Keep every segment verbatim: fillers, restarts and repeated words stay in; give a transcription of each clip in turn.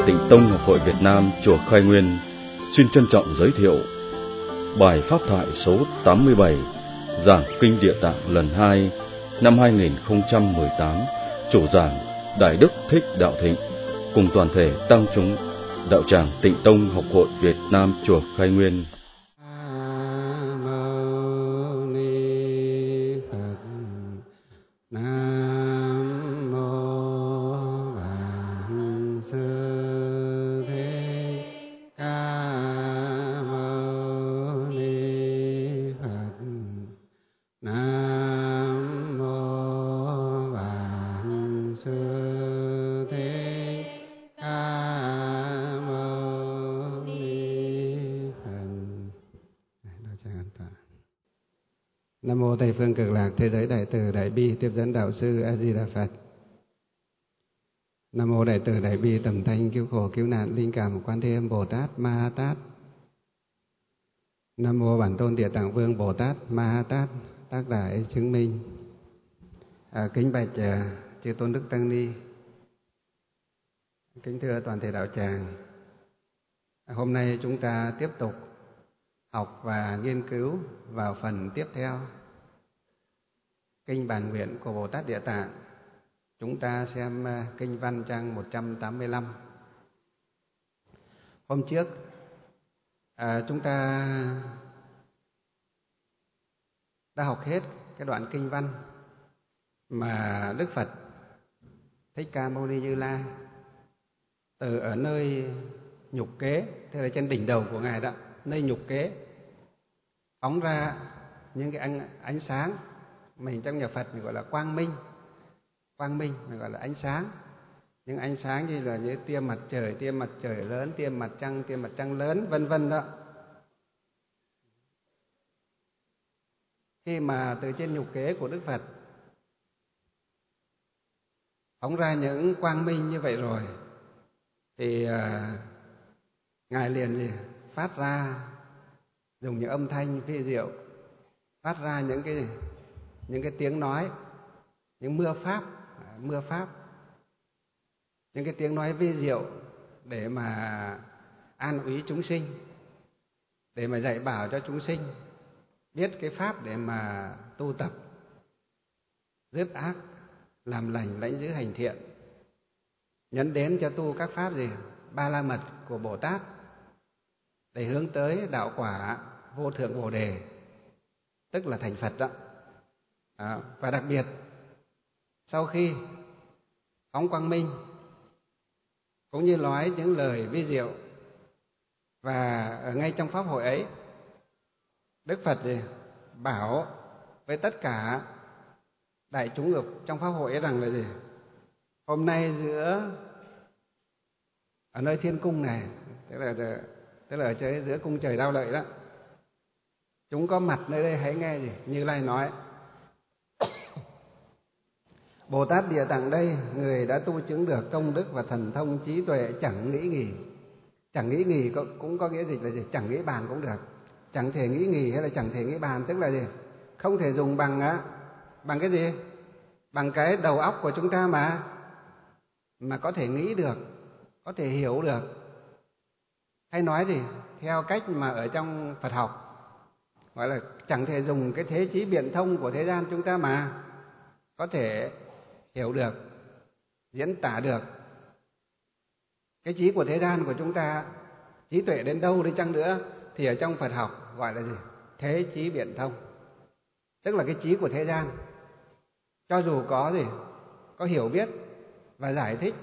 Tịnh Tông Học hội Việt Nam chùa Khai Nguyên xin trân trọng giới thiệu bài pháp thoại số tám mươi bảy, giảng kinh Địa Tạng lần hai năm hai nghìn không trăm mười tám, chủ giảng Đại Đức Thích Đạo Thịnh cùng toàn thể tăng chúng đạo tràng Tịnh Tông Học hội Việt Nam chùa Khai Nguyên. Nam mô Tây phương Cực Lạc Thế giới Đại từ Đại bi Tiếp dẫn Đạo sư A Di Đà Phật. Nam mô Đại từ Đại bi Tầm thanh cứu khổ cứu nạn linh cảm Quan Thế Âm Bồ Tát Ma Ha Tát. Nam mô Bản Tôn Địa Tạng Vương Bồ Tát Ma Ha Tát tác đại chứng minh. À, kính bạch à, chư tôn đức tăng ni, kính thưa toàn thể đạo tràng. À, hôm nay chúng ta tiếp tục học và nghiên cứu vào phần tiếp theo kinh Bản Nguyện của Bồ Tát Địa Tạng. Chúng ta xem kinh văn trang một trăm tám mươi lăm. Hôm trước à, chúng ta đã học hết cái đoạn kinh văn mà Đức Phật Thích Ca Mâu Ni Như Lai từ ở nơi nhục kế, tức là trên đỉnh đầu của Ngài đó, nơi nhục kế phóng ra những cái ánh, ánh sáng, mình trong nhà Phật mình gọi là quang minh, quang minh mình gọi là ánh sáng, những ánh sáng như là như tia mặt trời, tia mặt trời lớn, tia mặt trăng, tia mặt trăng lớn, vân vân đó. Khi mà từ trên nhục kế của Đức Phật phóng ra những quang minh như vậy rồi, thì à, Ngài liền gì phát ra, dùng những âm thanh phi diệu, phát ra những cái những cái tiếng nói, những mưa pháp, mưa pháp, những cái tiếng nói vi diệu để mà an ủy chúng sinh, để mà dạy bảo cho chúng sinh biết cái pháp để mà tu tập, dứt ác, làm lành, lãnh giữ hành thiện, nhấn đến cho tu các pháp gì ba la mật của Bồ Tát để hướng tới đạo quả vô thượng Bồ đề, tức là thành Phật đó. À, và đặc biệt sau khi phóng quang minh cũng như nói những lời vi diệu, và ở ngay trong pháp hội ấy, Đức Phật gì bảo với tất cả đại chúng ở trong pháp hội ấy rằng là gì, hôm nay giữa ở nơi thiên cung này, tức là tức là ở trên giữa cung trời Đao Lợi đó, chúng có mặt nơi đây hãy nghe gì Như Lai nói: Bồ Tát Địa Tạng đây, người đã tu chứng được công đức và thần thông trí tuệ chẳng nghĩ nghỉ. Chẳng nghĩ nghỉ cũng có nghĩa dịch là gì? Chẳng nghĩ bàn cũng được. Chẳng thể nghĩ nghỉ hay là chẳng thể nghĩ bàn, tức là gì? Không thể dùng bằng á, bằng cái gì? Bằng cái đầu óc của chúng ta mà mà có thể nghĩ được, có thể hiểu được. Hay nói gì? Theo cách mà ở trong Phật học gọi là chẳng thể dùng cái thế trí biện thông của thế gian chúng ta mà có thể hiểu được, diễn tả được. Cái trí của thế gian của chúng ta, trí tuệ đến đâu đi chăng nữa, thì ở trong Phật học gọi là gì? Thế trí biện thông. Tức là cái trí của thế gian, cho dù có gì, có hiểu biết và giải thích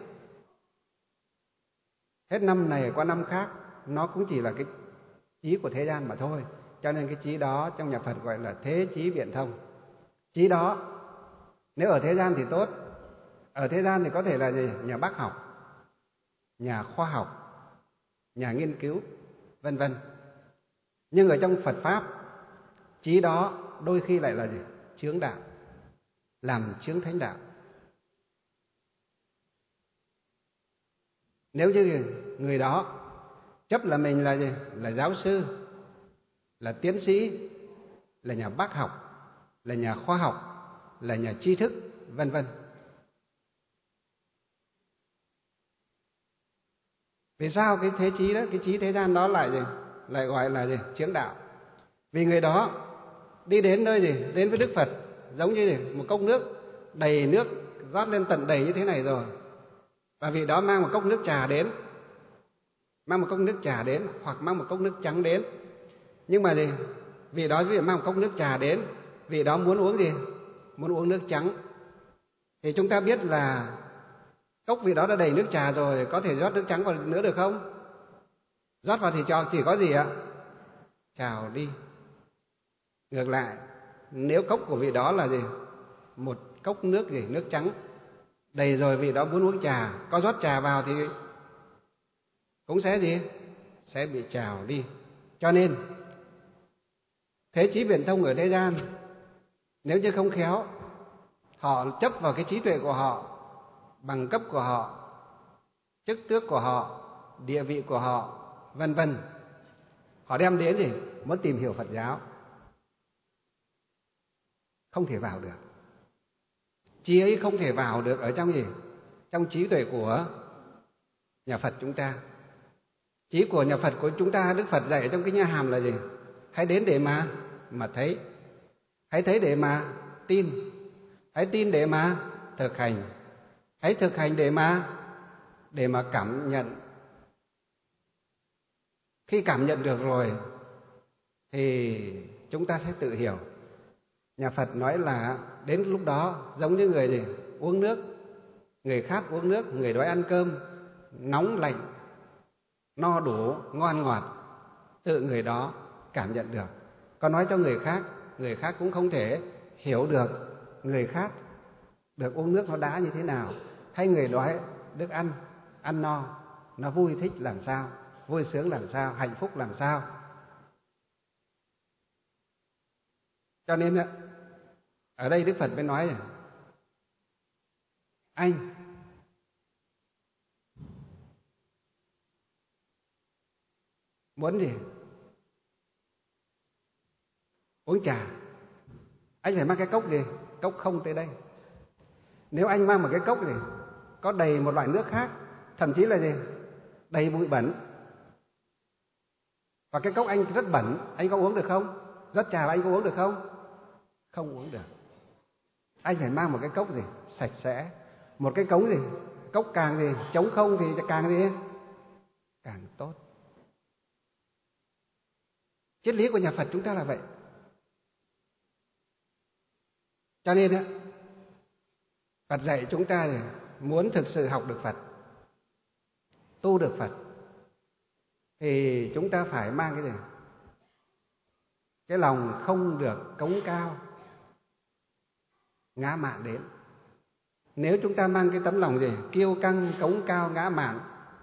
hết năm này qua năm khác, nó cũng chỉ là cái trí của thế gian mà thôi. Cho nên cái trí đó trong nhà Phật gọi là thế trí biện thông. Trí đó nếu ở thế gian thì tốt. Ở thế gian thì có thể là gì? Nhà bác học, nhà khoa học, nhà nghiên cứu, vân vân. Nhưng ở trong Phật Pháp, trí đó đôi khi lại là gì? Chướng đạo, làm chướng thánh đạo. Nếu như người đó chấp là mình là gì? Là giáo sư, là tiến sĩ, là nhà bác học, là nhà khoa học, là nhà tri thức, vân vân, Vì sao cái thế trí đó, cái trí thế gian đó lại gì? Lại gọi là gì? Chướng đạo. Vì người đó đi đến nơi gì? Đến với Đức Phật giống như gì? Một cốc nước đầy nước rót lên tận đầy như thế này rồi. Và vị đó mang một cốc nước trà đến, mang một cốc nước trà đến hoặc mang một cốc nước trắng đến. Nhưng mà gì? Vị đó vì mang một cốc nước trà đến, vị đó muốn uống gì? Muốn uống nước trắng. Thì chúng ta biết là cốc vị đó đã đầy nước trà rồi, có thể rót nước trắng vào nữa được không? Rót vào thì cho chỉ có gì ạ? Trào đi. Ngược lại, nếu cốc của vị đó là gì? Một cốc nước gì? Nước trắng đầy rồi, vị đó muốn uống trà, có rót trà vào thì cũng sẽ gì? Sẽ bị trào đi. Cho nên thế trí viễn thông ở thế gian, nếu như không khéo, họ chấp vào cái trí tuệ của họ, bằng cấp của họ, chức tước của họ, địa vị của họ, vân vân. Họ đem đến gì? Muốn tìm hiểu Phật giáo, không thể vào được. Trí ấy không thể vào được ở trong gì? Trong trí tuệ của nhà Phật chúng ta. Trí của nhà Phật của chúng ta, Đức Phật dạy trong Kinh A Hàm là gì? Hãy đến để mà mà thấy, hãy thấy để mà tin, hãy tin để mà thực hành, hãy thực hành để mà để mà cảm nhận. Khi cảm nhận được rồi thì chúng ta sẽ tự hiểu. Nhà Phật nói là đến lúc đó giống như người gì? Uống nước, người khác uống nước, người đói ăn cơm, nóng lạnh, no đủ, ngon ngọt, tự người đó cảm nhận được. Còn nói cho người khác, người khác cũng không thể hiểu được người khác được uống nước nó đã như thế nào, hay người đói được ăn, ăn no, nó vui thích làm sao, vui sướng làm sao, hạnh phúc làm sao. Cho nên ở đây Đức Phật mới nói này, anh muốn gì? Uống trà. Anh phải mang cái cốc gì? Cốc không tới đây. Nếu anh mang một cái cốc gì có đầy một loại nước khác, thậm chí là gì? Đầy bụi bẩn, và cái cốc anh rất bẩn, anh có uống được không? Rót trà anh có uống được không? Không uống được. Anh phải mang một cái cốc gì? Sạch sẽ. Một cái cống gì? Cốc càng gì? Trống không thì càng gì? Càng tốt. Triết lý của nhà Phật chúng ta là vậy. Cho nên á, Phật dạy chúng ta thì muốn thực sự học được Phật, tu được Phật, thì chúng ta phải mang cái gì? Cái lòng không được cống cao, ngã mạn đến. Nếu chúng ta mang cái tấm lòng gì? Kiêu căng, cống cao, ngã mạn,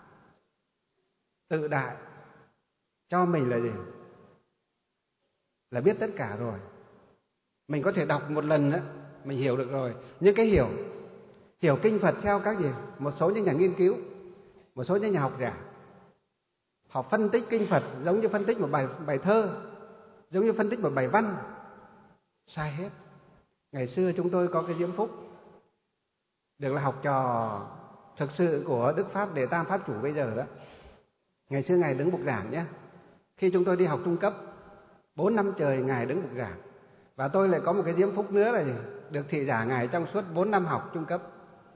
tự đại, cho mình là gì? Là biết tất cả rồi. Mình có thể đọc một lần đó, mình hiểu được rồi. Nhưng cái hiểu, hiểu kinh Phật theo các gì? Một số những nhà nghiên cứu, một số những nhà học giả, họ phân tích kinh Phật giống như phân tích một bài bài thơ, giống như phân tích một bài văn. Sai hết. Ngày xưa chúng tôi có cái diễm phúc được là học trò thực sự của Đức Pháp Đề Tam Pháp Chủ bây giờ đó. Ngày xưa Ngài đứng bục giảng nhé. Khi chúng tôi đi học trung cấp, bốn năm trời Ngài đứng bục giảng. Và tôi lại có một cái diễm phúc nữa là gì? Được thị giả Ngài trong suốt bốn năm học trung cấp.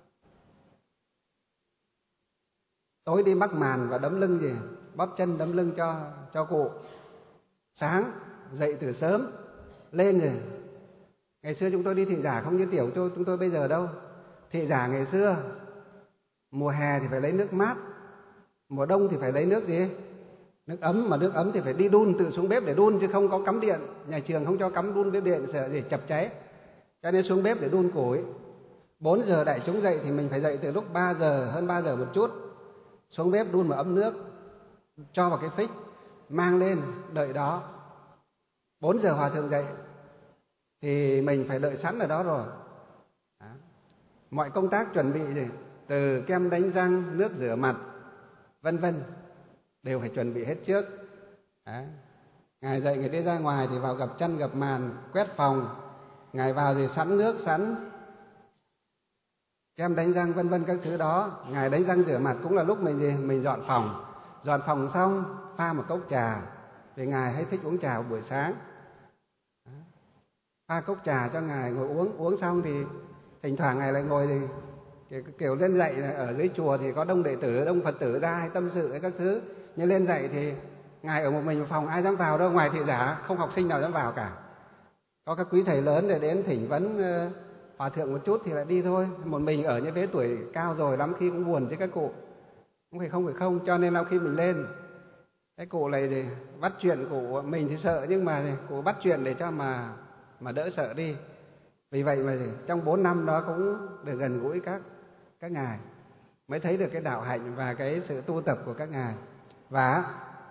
Tối đi mắc màn và đấm lưng gì? Bóp chân đấm lưng cho cho cụ. Sáng dậy từ sớm lên rồi. Ngày xưa chúng tôi đi thị giả không như tiểu cho chúng tôi bây giờ đâu. Thị giả ngày xưa mùa hè thì phải lấy nước mát, mùa đông thì phải lấy nước gì? Nước ấm, mà nước ấm thì phải đi đun, tự xuống bếp để đun chứ không có cắm điện. Nhà trường không cho cắm đun bếp điện sợ gì chập cháy. Cho nên xuống bếp để đun củi. Bốn giờ đại chúng dậy thì mình phải dậy từ lúc ba giờ, hơn ba giờ một chút. Xuống bếp đun một ấm nước, cho vào cái phích, mang lên, đợi đó. Bốn giờ hòa thượng dậy thì mình phải đợi sẵn ở đó rồi. Đó. Mọi công tác chuẩn bị gì? Từ kem đánh răng, nước rửa mặt, vân vân đều phải chuẩn bị hết trước. Đó. Ngài dậy người đi ra ngoài thì vào gặp chăn gặp màn, quét phòng. Ngài vào thì sẵn nước, sẵn kem đánh răng, vân vân các thứ đó. Ngài đánh răng rửa mặt cũng là lúc mình gì? Mình dọn phòng. dọn phòng xong pha một cốc trà, vì Ngài hay thích uống trà buổi sáng. Pha cốc trà cho Ngài ngồi uống, uống xong thì thỉnh thoảng Ngài lại ngồi thì kiểu lên dạy. Ở dưới chùa thì có đông đệ tử, đông Phật tử ra hay tâm sự hay các thứ, nhưng lên dạy thì Ngài ở một mình một phòng, ai dám vào đâu, ngoài thị giả không học sinh nào dám vào cả. Có các quý thầy lớn để đến thỉnh vấn hòa thượng một chút thì lại đi thôi. Một mình ở như thế tuổi cao rồi lắm khi cũng buồn chứ các cụ. Không phải không phải không, cho nên là khi mình lên, cái cụ này thì bắt chuyện cụ, mình thì sợ nhưng mà cụ bắt chuyện để cho mà mà đỡ sợ đi. Vì vậy mà trong bốn năm đó cũng được gần gũi các các ngài, mới thấy được cái đạo hạnh và cái sự tu tập của các ngài. Và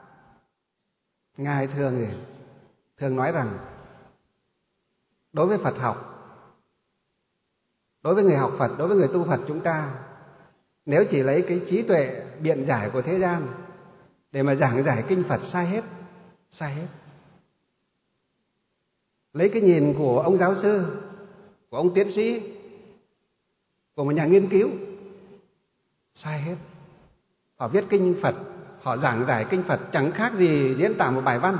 ngài thường thì thường nói rằng đối với Phật học, đối với người học Phật, đối với người tu Phật chúng ta, nếu chỉ lấy cái trí tuệ biện giải của thế gian để mà giảng giải kinh Phật sai hết, sai hết. Lấy cái nhìn của ông giáo sư, của ông tiến sĩ, của một nhà nghiên cứu, sai hết. Họ viết kinh Phật, họ giảng giải kinh Phật chẳng khác gì diễn tả một bài văn.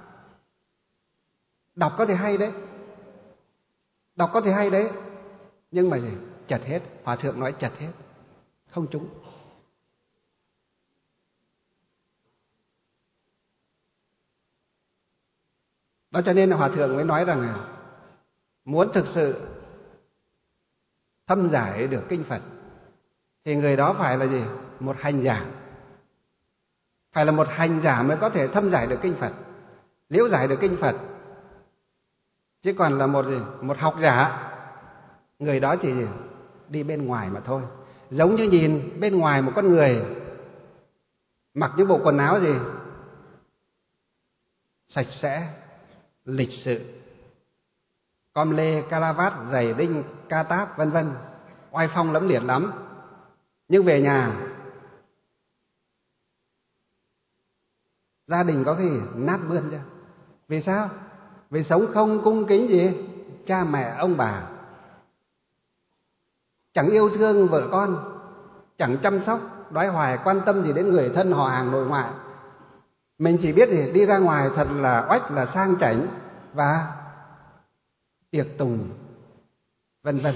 Đọc có thể hay đấy, đọc có thể hay đấy, nhưng mà gì? Chật hết. Hòa thượng nói chật hết, không trúng. Đó cho nên là Hòa thượng mới nói rằng là muốn thực sự thâm giải được kinh Phật thì người đó phải là gì? Một hành giả. Phải là một hành giả mới có thể thâm giải được kinh Phật, liễu giải được kinh Phật. Chứ còn là một gì? Một học giả, người đó chỉ gì? Đi bên ngoài mà thôi. Giống như nhìn bên ngoài một con người mặc những bộ quần áo gì? Sạch sẽ, lịch sự, com lê, calavat, giày đinh, ca táp, vân vân, oai phong lẫm liệt lắm. Nhưng về nhà, gia đình có khi nát bươn ra. Vì sao? Vì sống không cung kính gì? Cha mẹ, ông bà. Chẳng yêu thương vợ con, chẳng chăm sóc, đoái hoài quan tâm gì đến người thân họ hàng nội ngoại. Mình chỉ biết gì? Đi ra ngoài thật là oách, là sang chảnh và tiệc tùng, vân vân.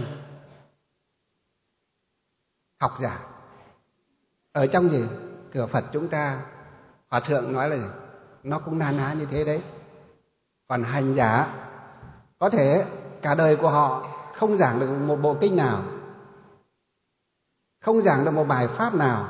Học giả. Ở trong gì? Cửa Phật chúng ta, Hòa thượng nói là gì? Nó cũng na ná như thế đấy. Còn hành giả có thể cả đời của họ không giảng được một bộ kinh nào, không giảng được một bài pháp nào,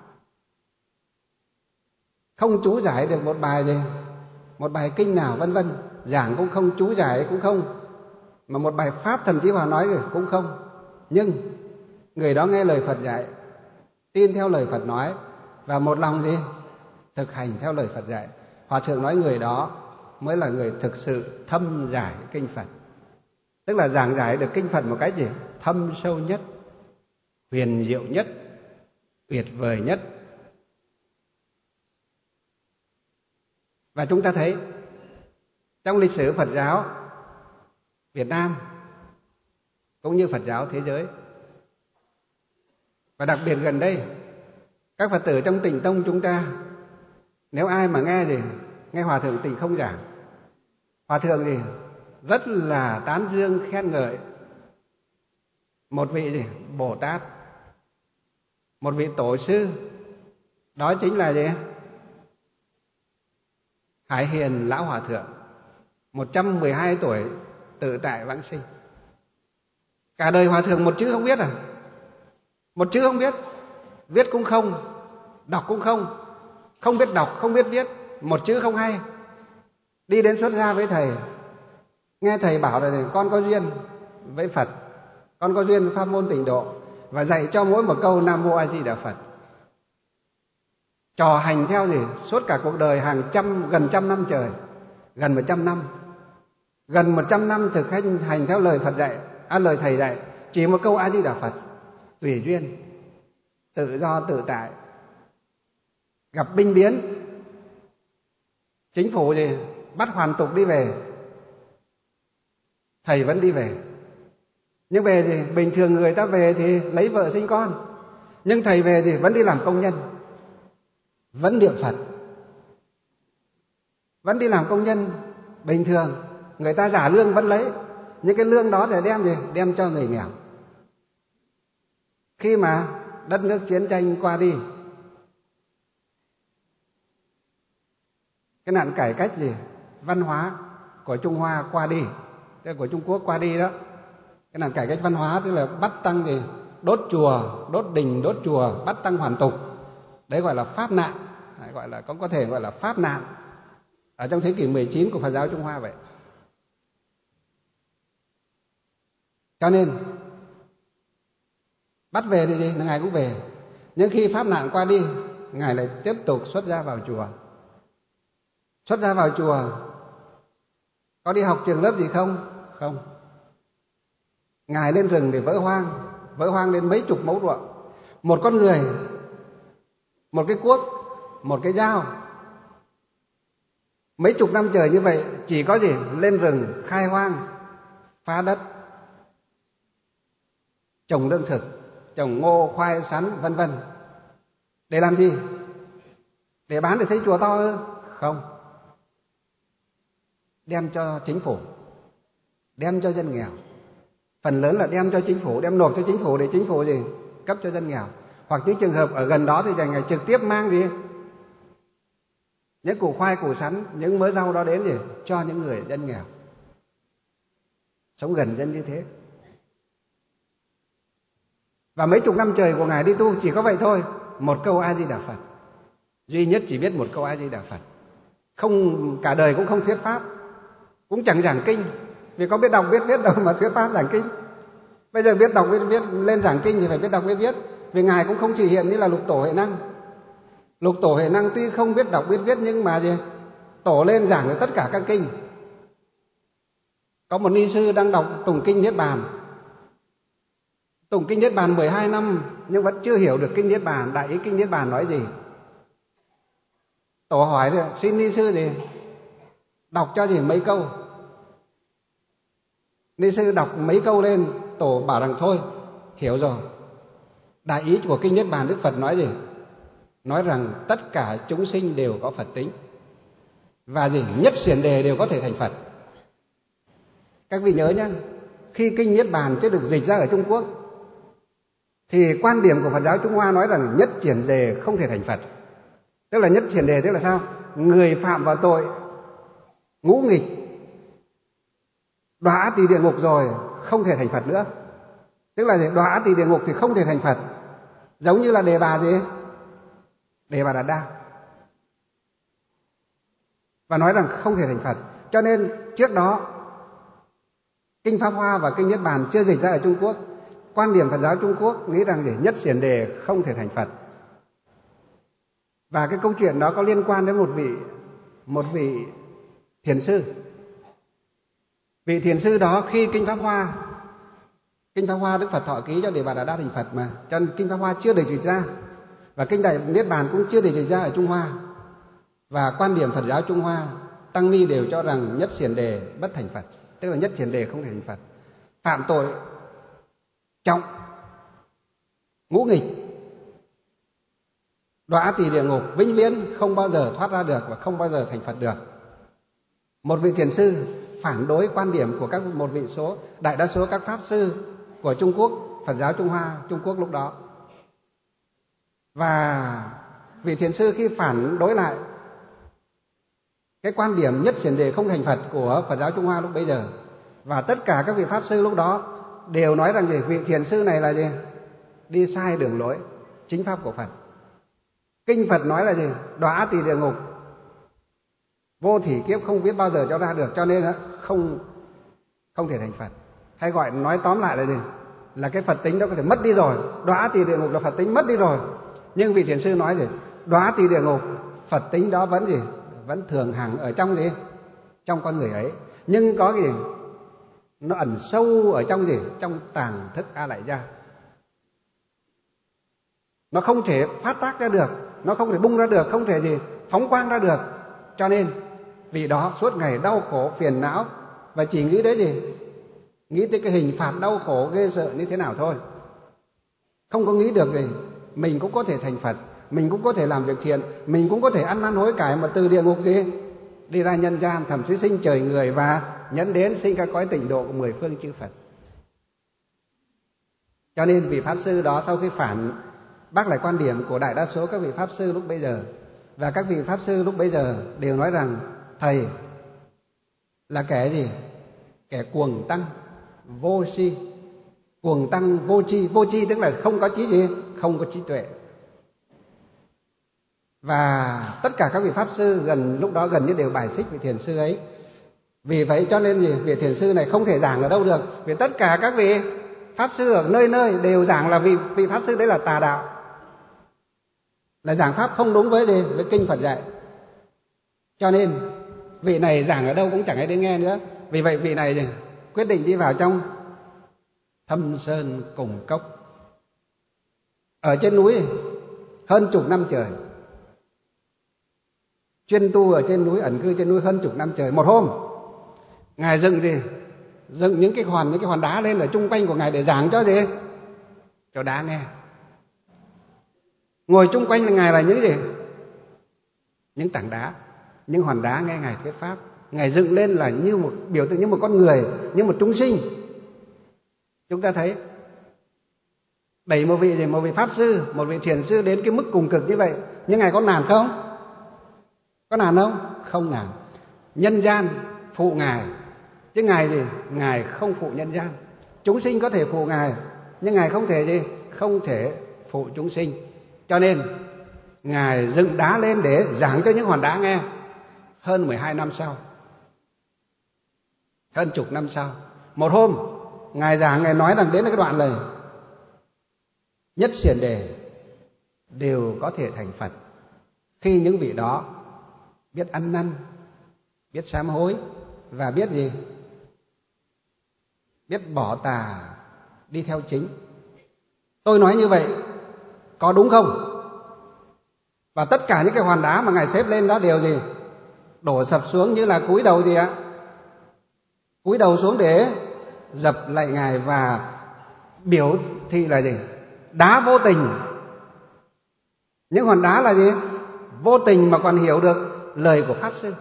không chú giải được một bài gì, một bài kinh nào, vân vân, giảng cũng không, chú giải cũng không, mà một bài pháp thậm chí Hòa nói cũng không. Nhưng người đó nghe lời Phật dạy, tin theo lời Phật nói và một lòng gì? Thực hành theo lời Phật dạy. Hòa thượng nói người đó mới là người thực sự thâm giải kinh Phật. Tức là giảng giải được kinh Phật một cách gì? Thâm sâu nhất, huyền diệu nhất, tuyệt vời nhất. Và chúng ta thấy trong lịch sử Phật giáo Việt Nam cũng như Phật giáo thế giới, và đặc biệt gần đây các Phật tử trong Tịnh Tông chúng ta, nếu ai mà nghe gì, nghe Hòa thượng Tịnh Không giảng, Hòa thượng gì rất là tán dương khen ngợi một vị gì? Bồ Tát, một vị tổ sư, đó chính là gì? Hải Hiền Lão Hòa Thượng, một trăm mười hai tuổi tự tại vãng sinh. Cả đời Hòa thượng một chữ không biết à? Một chữ không biết, viết cũng không, đọc cũng không, không biết đọc, không biết viết, một chữ không hay. Đi đến xuất gia với thầy, nghe thầy bảo là con có duyên với Phật, con có duyên với pháp môn Tịnh Độ, và dạy cho mỗi một câu Nam Mô A Di Đà Phật. Trò hành theo gì? Suốt cả cuộc đời hàng trăm, gần trăm năm trời, gần một trăm năm, gần một trăm năm thực hành hành theo lời Phật dạy, à, lời thầy dạy, chỉ một câu A Di Đà Phật, tùy duyên, tự do tự tại. Gặp binh biến, chính phủ gì bắt hoàn tục đi về, thầy vẫn đi về. Nhưng về thì bình thường người ta về thì lấy vợ sinh con, nhưng thầy về thì vẫn đi làm công nhân, vẫn niệm Phật, vẫn đi làm công nhân bình thường, người ta trả lương vẫn lấy, những cái lương đó để đem gì? Đem cho người nghèo. Khi mà đất nước chiến tranh qua đi, cái nạn cải cách gì? Văn hóa của Trung Hoa qua đi, cái của Trung Quốc qua đi đó. Cái nạn cải cách văn hóa tức là bắt tăng gì? Đốt chùa, đốt đình, đốt chùa, bắt tăng hoàn tục. Đấy gọi là pháp nạn, gọi là cũng có thể gọi là pháp nạn ở trong thế kỷ mười chín của Phật giáo Trung Hoa vậy. Cho nên bắt về thì gì? Là Ngài cũng về. Nhưng khi pháp nạn qua đi, Ngài lại tiếp tục xuất gia vào chùa. Xuất gia vào chùa, có đi học trường lớp gì không? Không. Ngài lên rừng để vỡ hoang, vỡ hoang đến mấy chục mẫu ruộng. Một con người, một cái cuốc, một cái dao, mấy chục năm trời như vậy, chỉ có gì? Lên rừng khai hoang, phá đất, trồng lương thực, trồng ngô, khoai, sắn, vân vân. Để làm gì? Để bán để xây chùa to ư? Không. Đem cho chính phủ, đem cho dân nghèo. Phần lớn là đem cho chính phủ, đem nộp cho chính phủ để chính phủ gì? Cấp cho dân nghèo. Hoặc những trường hợp ở gần đó thì Ngài trực tiếp mang gì? Những củ khoai, củ sắn, những mớ rau đó đến gì? Cho những người dân nghèo. Sống gần dân như thế. Và mấy chục năm trời của Ngài đi tu chỉ có vậy thôi. Một câu A Di Đà Phật. Duy nhất chỉ biết một câu A Di Đà Phật. Không, cả đời cũng không thuyết pháp, cũng chẳng giảng kinh. Vì có biết đọc biết viết đâu mà thuyết pháp giảng kinh. Bây giờ biết đọc biết viết, lên giảng kinh thì phải biết đọc biết viết. Vì Ngài cũng không chỉ hiện như là Lục Tổ Huệ Năng. Lục Tổ Huệ Năng tuy không biết đọc biết viết nhưng mà gì? Tổ lên giảng được tất cả các kinh. Có một ni sư đang đọc tụng kinh Niết Bàn, tụng kinh Niết Bàn mười hai năm nhưng vẫn chưa hiểu được kinh Niết Bàn, đại ý kinh Niết Bàn nói gì. Tổ hỏi rồi, xin ni sư gì? Đọc cho gì mấy câu. Ni sư đọc mấy câu lên, tổ bảo rằng thôi, hiểu rồi. Đại ý của kinh Niết Bàn Đức Phật nói gì? Nói rằng tất cả chúng sinh đều có Phật tính. Và gì? Nhất xiển đề đều có thể thành Phật. Các vị nhớ nhé, khi kinh Niết Bàn chưa được dịch ra ở Trung Quốc thì quan điểm của Phật giáo Trung Hoa nói rằng nhất xiển đề không thể thành Phật. Tức là nhất xiển đề tức là sao? Người phạm vào tội ngũ nghịch, đọa ác tỳ địa ngục rồi không thể thành Phật nữa. Tức là gì? Đọa ác tỳ địa ngục thì không thể thành Phật. Giống như là Đề Bà gì? Đề Bà Đạt Đa. Và nói rằng không thể thành Phật. Cho nên trước đó kinh Pháp Hoa và kinh Niết Bàn chưa dịch ra ở Trung Quốc. Quan điểm Phật giáo Trung Quốc nghĩ rằng gì? Nhất xiển đề không thể thành Phật. Và cái câu chuyện đó có liên quan đến một vị một vị thiền sư. Vị thiền sư đó khi kinh Pháp Hoa, kinh Pháp Hoa Đức Phật thọ ký cho Đề Bà Đạt Đa thành Phật mà, cho nên kinh Pháp Hoa chưa được dịch ra, và kinh Đại Niết Bàn cũng chưa được dịch ra ở Trung Hoa. Và quan điểm Phật giáo Trung Hoa, tăng ni đều cho rằng nhất xiển đề bất thành Phật, tức là nhất xiển đề không thể thành Phật. Phạm tội trọng, ngũ nghịch, đọa tỳ địa ngục, vĩnh viễn không bao giờ thoát ra được và không bao giờ thành Phật được. Một vị thiền sư phản đối quan điểm của các một vị số đại đa số các pháp sư của Trung Quốc, Phật giáo Trung Hoa, Trung Quốc lúc đó. Và vị thiền sư khi phản đối lại cái quan điểm nhất xiển đề không thành Phật của Phật giáo Trung Hoa lúc bấy giờ, và tất cả các vị pháp sư lúc đó đều nói rằng gì? Vị thiền sư này là gì? Đi sai đường lối chính pháp của Phật. Kinh Phật nói là gì? Đọa tỳ địa ngục, vô thỉ kiếp không biết bao giờ cho ra được, cho nên không không thể thành Phật. Hay gọi nói tóm lại là gì? Là cái Phật tính đó có thể mất đi rồi. Đọa tỳ địa ngục là Phật tính mất đi rồi. Nhưng vị thiền sư nói gì? Đọa tỳ địa ngục, Phật tính đó vẫn gì? Vẫn thường hằng ở trong gì? Trong con người ấy. Nhưng có gì? Nó ẩn sâu ở trong gì? Trong tàng thức A Lại Gia. Nó không thể phát tác ra được, nó không thể bung ra được, không thể gì phóng quang ra được. Cho nên vì đó suốt ngày đau khổ phiền não và chỉ nghĩ đến gì? Nghĩ tới cái hình phạt đau khổ ghê sợ như thế nào thôi. Không có nghĩ được gì mình cũng có thể thành Phật, mình cũng có thể làm việc thiện, mình cũng có thể ăn năn hối cải mà từ địa ngục gì đi ra nhân gian, thậm chí sinh trời người và nhẫn đến sinh các cõi tịnh độ của mười phương chư Phật. Cho nên vị Pháp Sư đó sau khi phản bác lại quan điểm của đại đa số các vị Pháp Sư lúc bấy giờ, và các vị Pháp Sư lúc bấy giờ đều nói rằng Thầy là kẻ gì? Kẻ cuồng tăng, vô tri. Cuồng tăng vô tri, vô tri tức là không có trí gì? Không có trí tuệ. Và tất cả các vị Pháp Sư gần lúc đó gần như đều bài xích vị Thiền Sư ấy. Vì vậy cho nên gì? Vị Thiền Sư này không thể giảng ở đâu được. Vì tất cả các vị Pháp Sư ở nơi nơi đều giảng là vị, vị Pháp Sư đấy là tà đạo, là giảng Pháp không đúng với gì? Với kinh Phật dạy. Cho nên vị này giảng ở đâu cũng chẳng ai đến nghe nữa. Vì vậy vị này gì? Quyết định đi vào trong thâm sơn cùng cốc, ở trên núi hơn chục năm trời, chuyên tu ở trên núi, ẩn cư trên núi hơn chục năm trời. Một hôm ngài dựng gì? Dựng những cái hòn những cái hòn đá lên ở chung quanh của ngài để giảng cho gì? Cho đá nghe. Ngồi chung quanh ngài là những gì? Những tảng đá, những hòn đá nghe ngài thuyết pháp. Ngài dựng lên là như một biểu tượng, như một con người, như một chúng sinh. Chúng ta thấy đẩy một vị gì? Một vị Pháp Sư, một vị Thiền Sư đến cái mức cùng cực như vậy, nhưng ngài có nản không? Có nản không? Không nản. Nhân gian phụ ngài, chứ ngài gì? Ngài không phụ nhân gian. Chúng sinh có thể phụ ngài, nhưng ngài không thể gì? Không thể phụ chúng sinh. Cho nên ngài dựng đá lên để giảng cho những hòn đá nghe. Hơn mười hai năm sau, hơn chục năm sau, một hôm ngài giảng, ngài nói rằng đến cái đoạn này: nhất xiển đề đều có thể thành Phật khi những vị đó biết ăn năn, biết sám hối và biết gì? Biết bỏ tà đi theo chính. Tôi nói như vậy có đúng không? Và tất cả những cái hòn đá mà ngài xếp lên đó đều gì? Đổ sập xuống như là cúi đầu gì ạ? Cúi đầu xuống để dập lạy ngài và biểu thị là gì? Đá vô tình. Những hòn đá là gì? Vô tình mà còn hiểu được lời của Pháp Sư.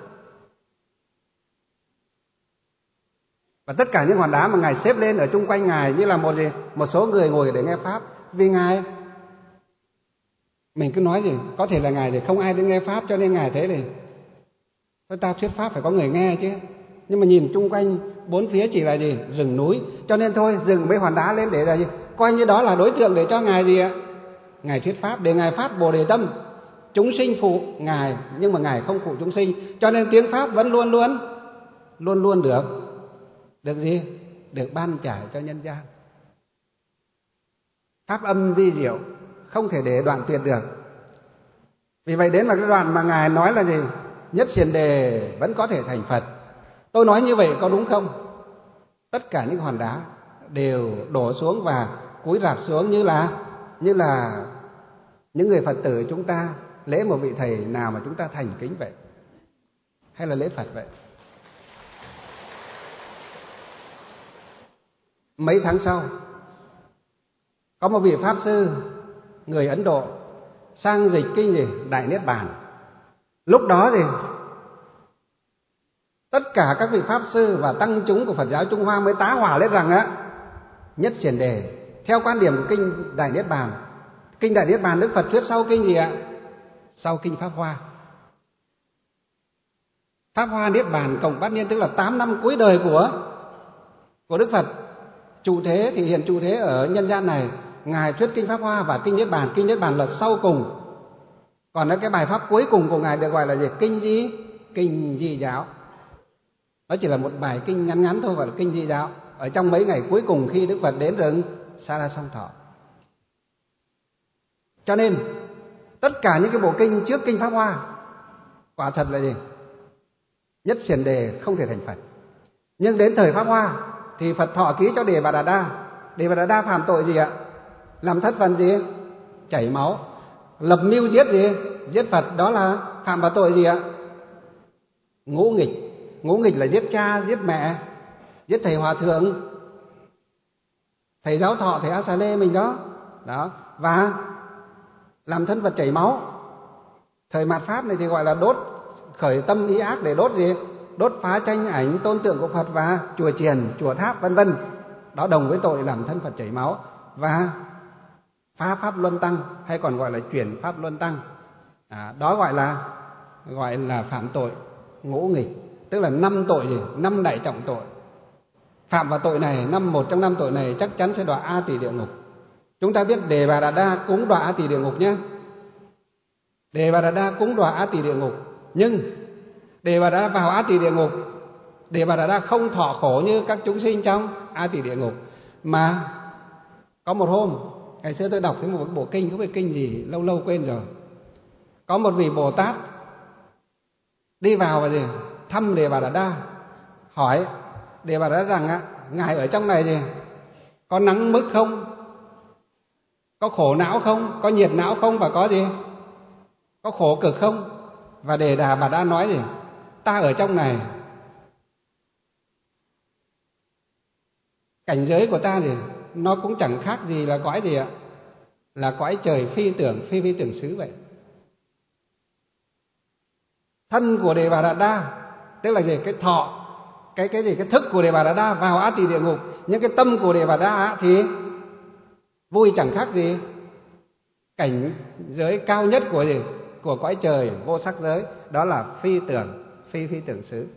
Và tất cả những hòn đá mà ngài xếp lên ở chung quanh ngài như là một gì? Một số người ngồi để nghe pháp. Vì ngài, mình cứ nói gì? Có thể là ngài thì không ai đến nghe pháp, cho nên ngài thế này: thôi ta thuyết pháp phải có người nghe chứ. Nhưng mà nhìn chung quanh bốn phía chỉ là gì? Rừng núi. Cho nên thôi dừng mấy hòn đá lên để là gì? Coi như đó là đối tượng để cho ngài gì ạ? Ngài thuyết pháp, để ngài phát Bồ Đề tâm. Chúng sinh phụ ngài, nhưng mà ngài không phụ chúng sinh. Cho nên tiếng pháp vẫn luôn luôn Luôn luôn được Được gì? Được ban trải cho nhân gian. Pháp âm vi diệu, không thể để đoạn tuyệt được. Vì vậy đến một cái đoạn mà ngài nói là gì? Nhất xiển đề vẫn có thể thành Phật. Tôi nói như vậy có đúng không? Tất cả những hòn đá đều đổ xuống và cúi rạp xuống như là như là những người Phật tử chúng ta lễ một vị thầy nào mà chúng ta thành kính vậy, hay là lễ Phật vậy. Mấy tháng sau, có một vị Pháp Sư người Ấn Độ sang dịch kinh gì? Đại Niết Bàn. Lúc đó thì tất cả các vị Pháp Sư và tăng chúng của Phật giáo Trung Hoa mới tá hỏa lên rằng á, nhất xiển đề theo quan điểm của kinh Đại Niết Bàn. Kinh Đại Niết Bàn Đức Phật thuyết sau kinh gì ạ? Sau kinh Pháp Hoa. Pháp Hoa Niết Bàn cộng bát niên, tức là tám năm cuối đời của của Đức Phật. Trụ thế thì hiện trụ thế ở nhân gian này, ngài thuyết kinh Pháp Hoa và kinh Niết Bàn. Kinh Niết Bàn là sau cùng. Còn cái bài pháp cuối cùng của ngài được gọi là gì? Kinh gì? Kinh Di Giáo. Nó chỉ là một bài kinh ngắn ngắn thôi, gọi là kinh Di Giáo. Ở trong mấy ngày cuối cùng khi Đức Phật đến rừng Sa La Song Thọ. Cho nên tất cả những cái bộ kinh trước kinh Pháp Hoa quả thật là gì? Nhất xiển đề không thể thành Phật. Nhưng đến thời Pháp Hoa thì Phật thọ ký cho Đề Bà Đạt Đa. Đề Bà Đạt Đa phạm tội gì ạ? Làm thất phần gì? Chảy máu. Lập mưu giết gì? Giết Phật. Đó là phạm vào tội gì ạ? Ngũ nghịch. Ngũ nghịch là giết cha, giết mẹ, giết thầy hòa thượng, thầy giáo thọ, thầy A Xà Lê mình đó. Đó. Và làm thân Phật chảy máu. Thời mạt Pháp này thì gọi là đốt, khởi tâm ý ác để đốt gì? Đốt phá tranh ảnh tôn tượng của Phật và chùa chiền, chùa tháp vân vân. Đó đồng với tội làm thân Phật chảy máu và phá pháp luân tăng, hay còn gọi là chuyển pháp luân tăng. À, đó gọi là gọi là phạm tội ngũ nghịch, tức là năm tội gì? Năm đại trọng tội. Phạm vào tội này, năm một trong năm tội này chắc chắn sẽ đọa A Tỳ địa ngục. Chúng ta biết Đề Bà Đạt Đa cũng đọa A Tỳ địa ngục nhé. Đề Bà Đạt Đa cũng đọa A Tỳ địa ngục, nhưng Đề Bà Đạt Đa vào A Tỳ địa ngục, Đề Bà Đạt Đa không thọ khổ như các chúng sinh trong A Tỳ địa ngục, mà có một hôm, ngày xưa tôi đọc thấy một bộ kinh, không biết kinh gì, lâu lâu quên rồi. Có một vị Bồ Tát đi vào và gì thăm Đề Bà Đạt Đa, hỏi Đề Bà Đạt Đa rằng á, ngài ở trong này gì có nắng mức không, có khổ não không, có nhiệt não không, và có gì có khổ cực không? Và Đề Bà Đạt Đa nói gì, ta ở trong này, cảnh giới của ta thì nó cũng chẳng khác gì là cõi gì ạ, là cõi trời phi tưởng, phi phi tưởng xứ vậy. Thân của Đề Bà Đạt Đa, tức là gì, cái thọ, cái cái gì cái thức của Đề Bà Đạt Đa vào A Tỳ địa ngục, nhưng cái tâm của Đề Bà Đạt Đa thì vui chẳng khác gì cảnh giới cao nhất của gì, của cõi trời vô sắc giới, đó là phi tưởng, phi phi tưởng xứ.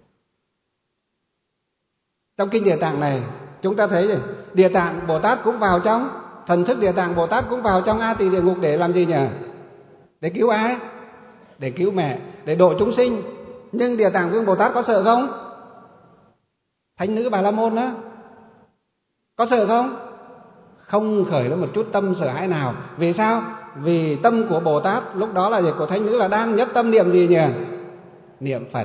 Trong kinh Địa Tạng này chúng ta thấy gì, Địa Tạng Bồ Tát cũng vào trong, thần thức Địa Tạng Bồ Tát cũng vào trong A Tỳ địa ngục để làm gì nhỉ? Để cứu ai? Để cứu mẹ, để độ chúng sinh. Nhưng Địa Tạng Vương Bồ Tát có sợ không? Thánh nữ Bà La Môn đó có sợ không? Không khởi lên một chút tâm sợ hãi nào. Vì sao? Vì tâm của Bồ Tát lúc đó là gì? Của thánh nữ là đang nhất tâm niệm gì nhỉ? Niệm Phật.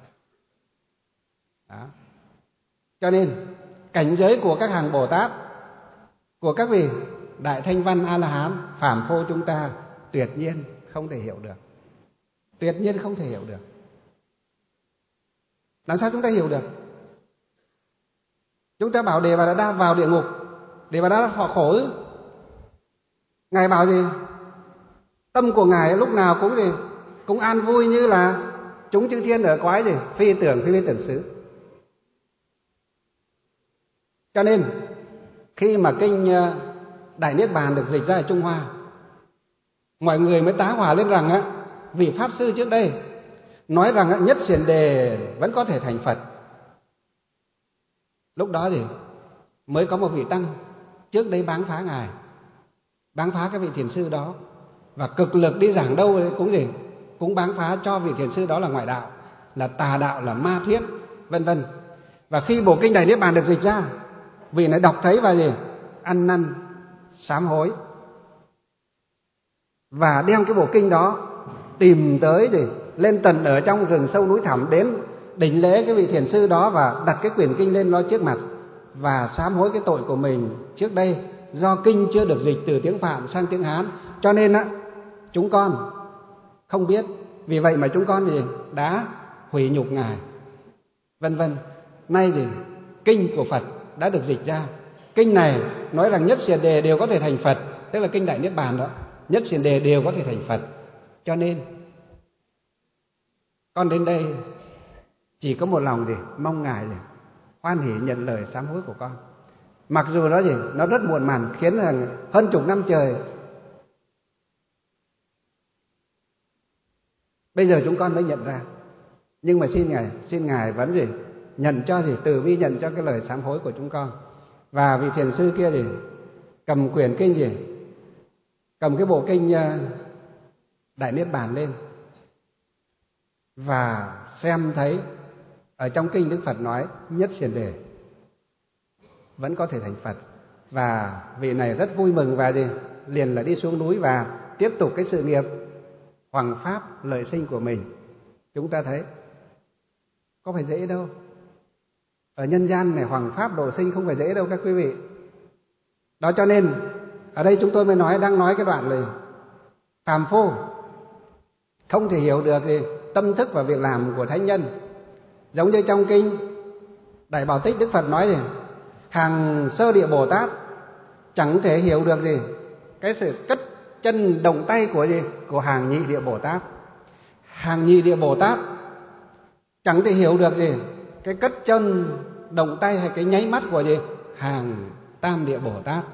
Đó. Cho nên cảnh giới của các hàng Bồ Tát, của các vị Đại Thanh Văn A La Hán, phàm phu chúng ta tuyệt nhiên không thể hiểu được. Tuyệt nhiên không thể hiểu được. Làm sao chúng ta hiểu được? Chúng ta bảo Đề Bà Đạt Đa vào địa ngục, Đề Bà Đạt Đa thọ khổ ư? Ngài bảo gì? Tâm của Ngài lúc nào cũng gì? Cũng an vui như là chúng chư thiên ở cõi gì? Phi tưởng, phi phi tưởng xứ. Cho nên khi mà kinh Đại Niết Bàn được dịch ra ở Trung Hoa, mọi người mới tá hỏa lên rằng á, vị Pháp Sư trước đây nói rằng á, Nhất Xiển Đề vẫn có thể thành Phật. Lúc đó gì? Mới có một vị Tăng trước đây báng phá Ngài, báng phá cái vị thiền sư đó, và cực lực đi giảng đâu cũng gì? Cũng báng phá cho vị thiền sư đó là ngoại đạo, là tà đạo, là ma thuyết, vân vân. Và khi bộ kinh Đại Niết Bàn được dịch ra, vị này đọc thấy và gì? Ăn năn sám hối, và đem cái bộ kinh đó tìm tới gì? Lên tận ở trong rừng sâu núi thẳm, đến đỉnh lễ cái vị thiền sư đó và đặt cái quyển kinh lên nó trước mặt và sám hối cái tội của mình trước đây do kinh chưa được dịch từ tiếng Phạn sang tiếng Hán, cho nên á chúng con không biết, vì vậy mà chúng con gì đã hủy nhục Ngài, vân vân. Nay gì kinh của Phật đã được dịch ra, kinh này nói rằng Nhất Xiển Đề đều có thể thành Phật, tức là kinh Đại Niết Bàn đó, Nhất Xiển Đề đều có thể thành Phật. Cho nên con đến đây chỉ có một lòng gì? Mong Ngài gì? Hoan hỉ nhận lời sám hối của con. Mặc dù nó gì? Nó rất muộn màng, khiến rằng hơn chục năm trời bây giờ chúng con mới nhận ra. Nhưng mà xin Ngài, xin Ngài vẫn gì? Nhận cho gì? Từ bi nhận cho cái lời sám hối của chúng con. Và vị thiền sư kia gì? Cầm quyển kinh gì? Cầm cái bộ kinh Đại Niết Bàn lên và xem thấy ở trong kinh Đức Phật nói Nhất Xiển Đề vẫn có thể thành Phật. Và vị này rất vui mừng và gì? Liền là đi xuống núi và tiếp tục cái sự nghiệp hoằng pháp lợi sinh của mình. Chúng ta thấy có phải dễ đâu. Ở nhân gian này hoằng pháp độ sinh không phải dễ đâu các quý vị. Đó cho nên ở đây chúng tôi mới nói, đang nói cái đoạn này, phàm phu không thể hiểu được gì tâm thức và việc làm của thánh nhân. Giống như trong kinh Đại Bảo Tích, Đức Phật nói gì? Hàng sơ địa Bồ Tát chẳng thể hiểu được gì? Cái sự cất chân động tay của gì? Của hàng nhị địa Bồ Tát. Hàng nhị địa Bồ Tát chẳng thể hiểu được gì? Cái cất chân động tay hay cái nháy mắt của gì? Hàng tam địa Bồ Tát.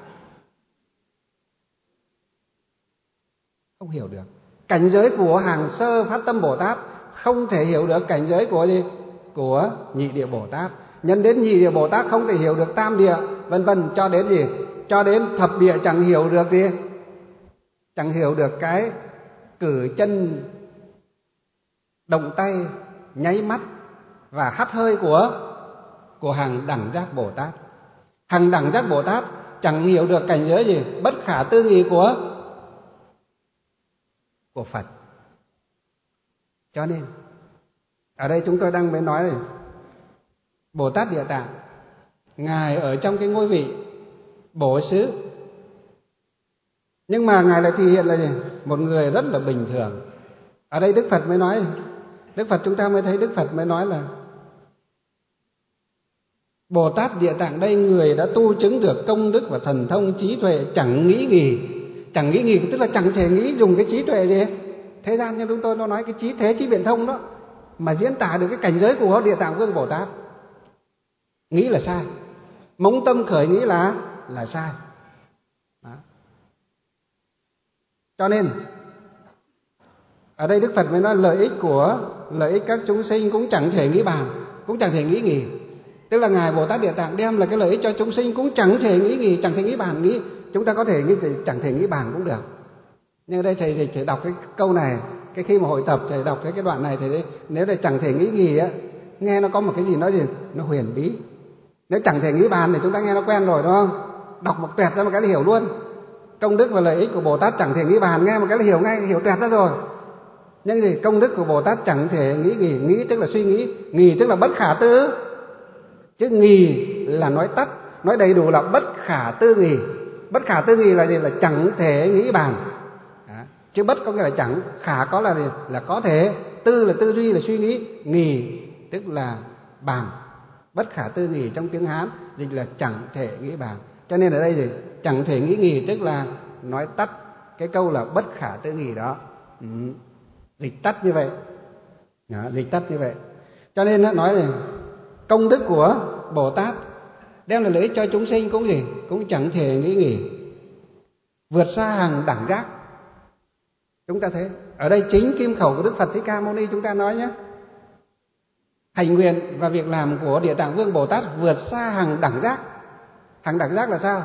Không hiểu được. Cảnh giới của hàng sơ phát tâm Bồ Tát không thể hiểu được cảnh giới của gì? Của nhị địa Bồ Tát. Nhân đến nhị địa Bồ Tát không thể hiểu được tam địa, vân vân, cho đến gì? Cho đến thập địa chẳng hiểu được gì? Chẳng hiểu được cái cử chân động tay, nháy mắt và hắt hơi của của hàng đẳng giác Bồ Tát. Hàng đẳng giác Bồ Tát chẳng hiểu được cảnh giới gì? Bất khả tư nghị của của Phật. Cho nên ở đây chúng tôi đang mới nói này, Bồ Tát Địa Tạng Ngài ở trong cái ngôi vị bổ xứ, nhưng mà Ngài lại thể hiện là gì? Một người rất là bình thường. Ở đây Đức Phật mới nói, Đức Phật chúng ta mới thấy Đức Phật mới nói là Bồ Tát Địa Tạng đây người đã tu chứng được công đức và thần thông trí tuệ chẳng nghĩ nghỉ. Chẳng nghĩ nghỉ tức là chẳng thể nghĩ dùng cái trí tuệ gì thế gian như chúng tôi nó nói cái trí thế trí biện thông đó mà diễn tả được cái cảnh giới của Địa Tạng Vương Bồ Tát. Nghĩ là sai, mống tâm khởi nghĩ là là sai. Đó. Cho nên ở đây Đức Phật mới nói lợi ích của lợi ích các chúng sinh cũng chẳng thể nghĩ bàn, cũng chẳng thể nghĩ nghỉ. Tức là Ngài Bồ Tát Địa Tạng đem là cái lợi ích cho chúng sinh cũng chẳng thể nghĩ nghỉ, chẳng thể nghĩ bàn. Nghĩ chúng ta có thể nghĩ thì chẳng thể nghĩ bàn cũng được. Nhưng ở đây thầy thầy đọc cái câu này, cái khi mà hội tập thầy đọc cái cái đoạn này thì nếu là chẳng thể nghĩ nghỉ á, nghe nó có một cái gì nói gì nó huyền bí. Nếu chẳng thể nghĩ bàn thì chúng ta nghe nó quen rồi đúng không? Đọc một tuyệt ra một cái là hiểu luôn. Công đức và lợi ích của Bồ Tát chẳng thể nghĩ bàn, nghe một cái là hiểu ngay, hiểu tuyệt ra rồi. Nhưng gì? Công đức của Bồ Tát chẳng thể nghĩ nghỉ, nghĩ tức là suy nghĩ, nghỉ tức là bất khả tư. Chứ nghỉ là nói tắt, nói đầy đủ là bất khả tư nghỉ. Bất khả tư nghỉ là gì? Là chẳng thể nghĩ bàn. Đó. Chứ bất có nghĩa là chẳng, khả có là gì? Là có thể, tư là tư duy là suy nghĩ, nghỉ tức là bàn. Bất khả tư nghỉ trong tiếng Hán dịch là chẳng thể nghĩ bàn. Cho nên ở đây gì? Chẳng thể nghĩ nghỉ tức là nói tắt cái câu là bất khả tư nghỉ đó. Ừ. Dịch tắt như vậy. Đó, dịch tắt như vậy. Cho nên nó nói là công đức của Bồ Tát đem lại lợi ích cho chúng sinh cũng gì? Cũng chẳng thể nghĩ nghỉ. Vượt xa hàng đẳng giác. Chúng ta thấy ở đây chính kim khẩu của Đức Phật Thích Ca Mâu Ni chúng ta nói nhé. Hành nguyện và việc làm của Địa Tạng Vương Bồ Tát vượt xa hàng đẳng giác. Hàng đẳng giác là sao?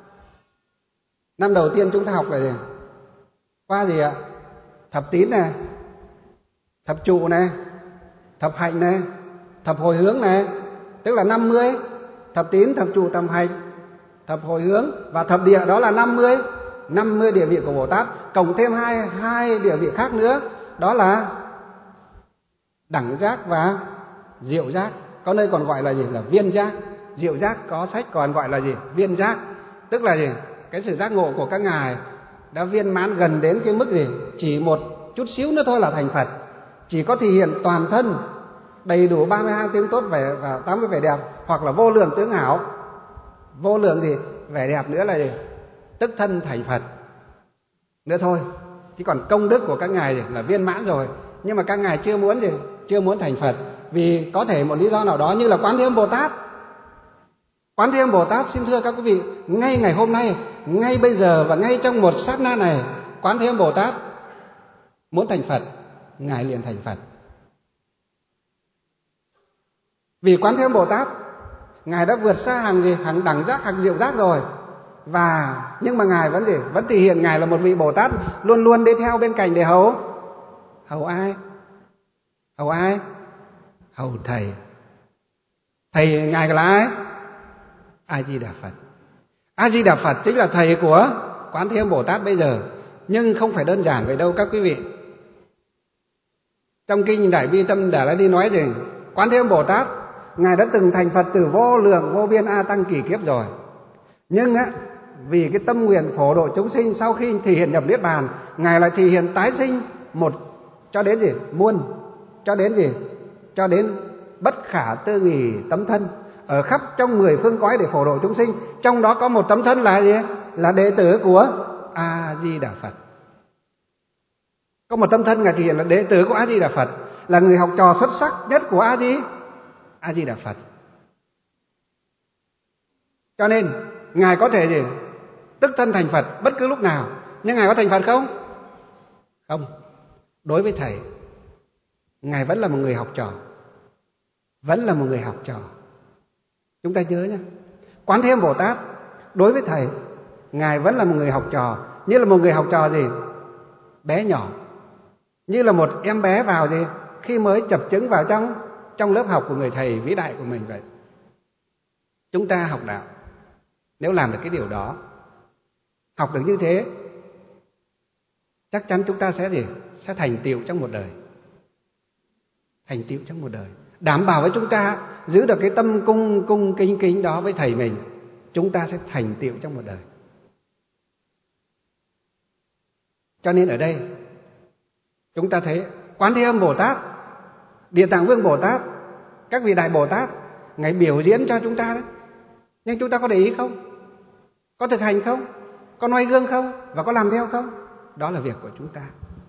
Năm đầu tiên chúng ta học là gì? Qua gì ạ? Thập tín này, thập trụ này, thập hạnh này, thập hồi hướng này, tức là năm mươi. Thập tín, thập trụ, thập hạnh, thập hồi hướng và thập địa đó là năm mươi. năm mươi địa vị của Bồ Tát, cộng thêm hai hai địa vị khác nữa, đó là đẳng giác và diệu giác. Có nơi còn gọi là gì? Là viên giác. Diệu giác có sách còn gọi là gì? Viên giác. Tức là gì? Cái sự giác ngộ của các ngài đã viên mãn gần đến cái mức gì? Chỉ một chút xíu nữa thôi là thành Phật. Chỉ có thể hiện toàn thân đầy đủ ba mươi hai tướng tốt vẻ và tám mươi vẻ đẹp, hoặc là vô lượng tướng ảo. Vô lượng gì? Vẻ đẹp nữa là gì? Tức thân thành Phật nữa thôi. Chứ còn công đức của các ngài gì? Là viên mãn rồi. Nhưng mà các ngài chưa muốn gì? Chưa muốn thành Phật. Vì có thể một lý do nào đó, như là Quán Thế Âm Bồ Tát. Quán Thế Âm Bồ Tát xin thưa các quý vị, ngay ngày hôm nay, ngay bây giờ và ngay trong một sát na này, Quán Thế Âm Bồ Tát muốn thành Phật, ngài liền thành Phật. Vì Quán Thế Âm Bồ Tát ngài đã vượt xa hàng gì? Hàng đẳng giác, hàng diệu giác rồi. Và nhưng mà ngài vẫn gì? Vẫn thể hiện ngài là một vị Bồ Tát luôn luôn đi theo bên cạnh để hầu. Hầu ai? Hầu ai? Hầu thầy. Thầy ngài là ai? A Di Đà Phật. A Di Đà Phật chính là thầy của Quán Thế Âm Bồ Tát bây giờ. Nhưng không phải đơn giản vậy đâu các quý vị. Trong kinh Đại Bi Tâm Đà La Ni nói gì? Quán Thế Âm Bồ Tát ngài đã từng thành Phật từ vô lượng vô biên a tăng kỳ kiếp rồi. Nhưng á, vì cái tâm nguyện phổ độ chúng sinh, sau khi thể hiện nhập niết bàn, ngài lại thể hiện tái sinh một cho đến gì? Muôn, cho đến gì? Cho đến bất khả tư nghì tấm thân ở khắp trong mười phương cõi để phổ độ chúng sinh. Trong đó có một tấm thân là gì? Là đệ tử của A Di Đà Phật. Có một tâm thân Ngài thể hiện là đệ tử của A Di Đà Phật, là người học trò xuất sắc nhất của A Di A Di Đà Phật. Cho nên Ngài có thể gì? Tức thân thành Phật bất cứ lúc nào. Nhưng Ngài có thành Phật không? Không. Đối với Thầy, Ngài vẫn là một người học trò. Vẫn là một người học trò. Chúng ta nhớ nhé. Quán Thế Âm Bồ Tát đối với Thầy, Ngài vẫn là một người học trò. Như là một người học trò gì? Bé nhỏ. Như là một em bé vào gì? Khi mới chập chững vào trong trong lớp học của người Thầy vĩ đại của mình vậy. Chúng ta học đạo, nếu làm được cái điều đó, học được như thế, chắc chắn chúng ta sẽ gì? Sẽ thành tựu trong một đời. Thành tựu trong một đời. Đảm bảo với chúng ta giữ được cái tâm cung cung kính kính đó với Thầy mình, chúng ta sẽ thành tựu trong một đời. Cho nên ở đây chúng ta thấy Quán Thế Âm Bồ Tát, Địa Tạng Vương Bồ Tát, các vị đại Bồ Tát, Ngài biểu diễn cho chúng ta đấy. Nhưng chúng ta có để ý không? Có thực hành không? Có noi gương không? Và có làm theo không? Đó là việc của chúng ta.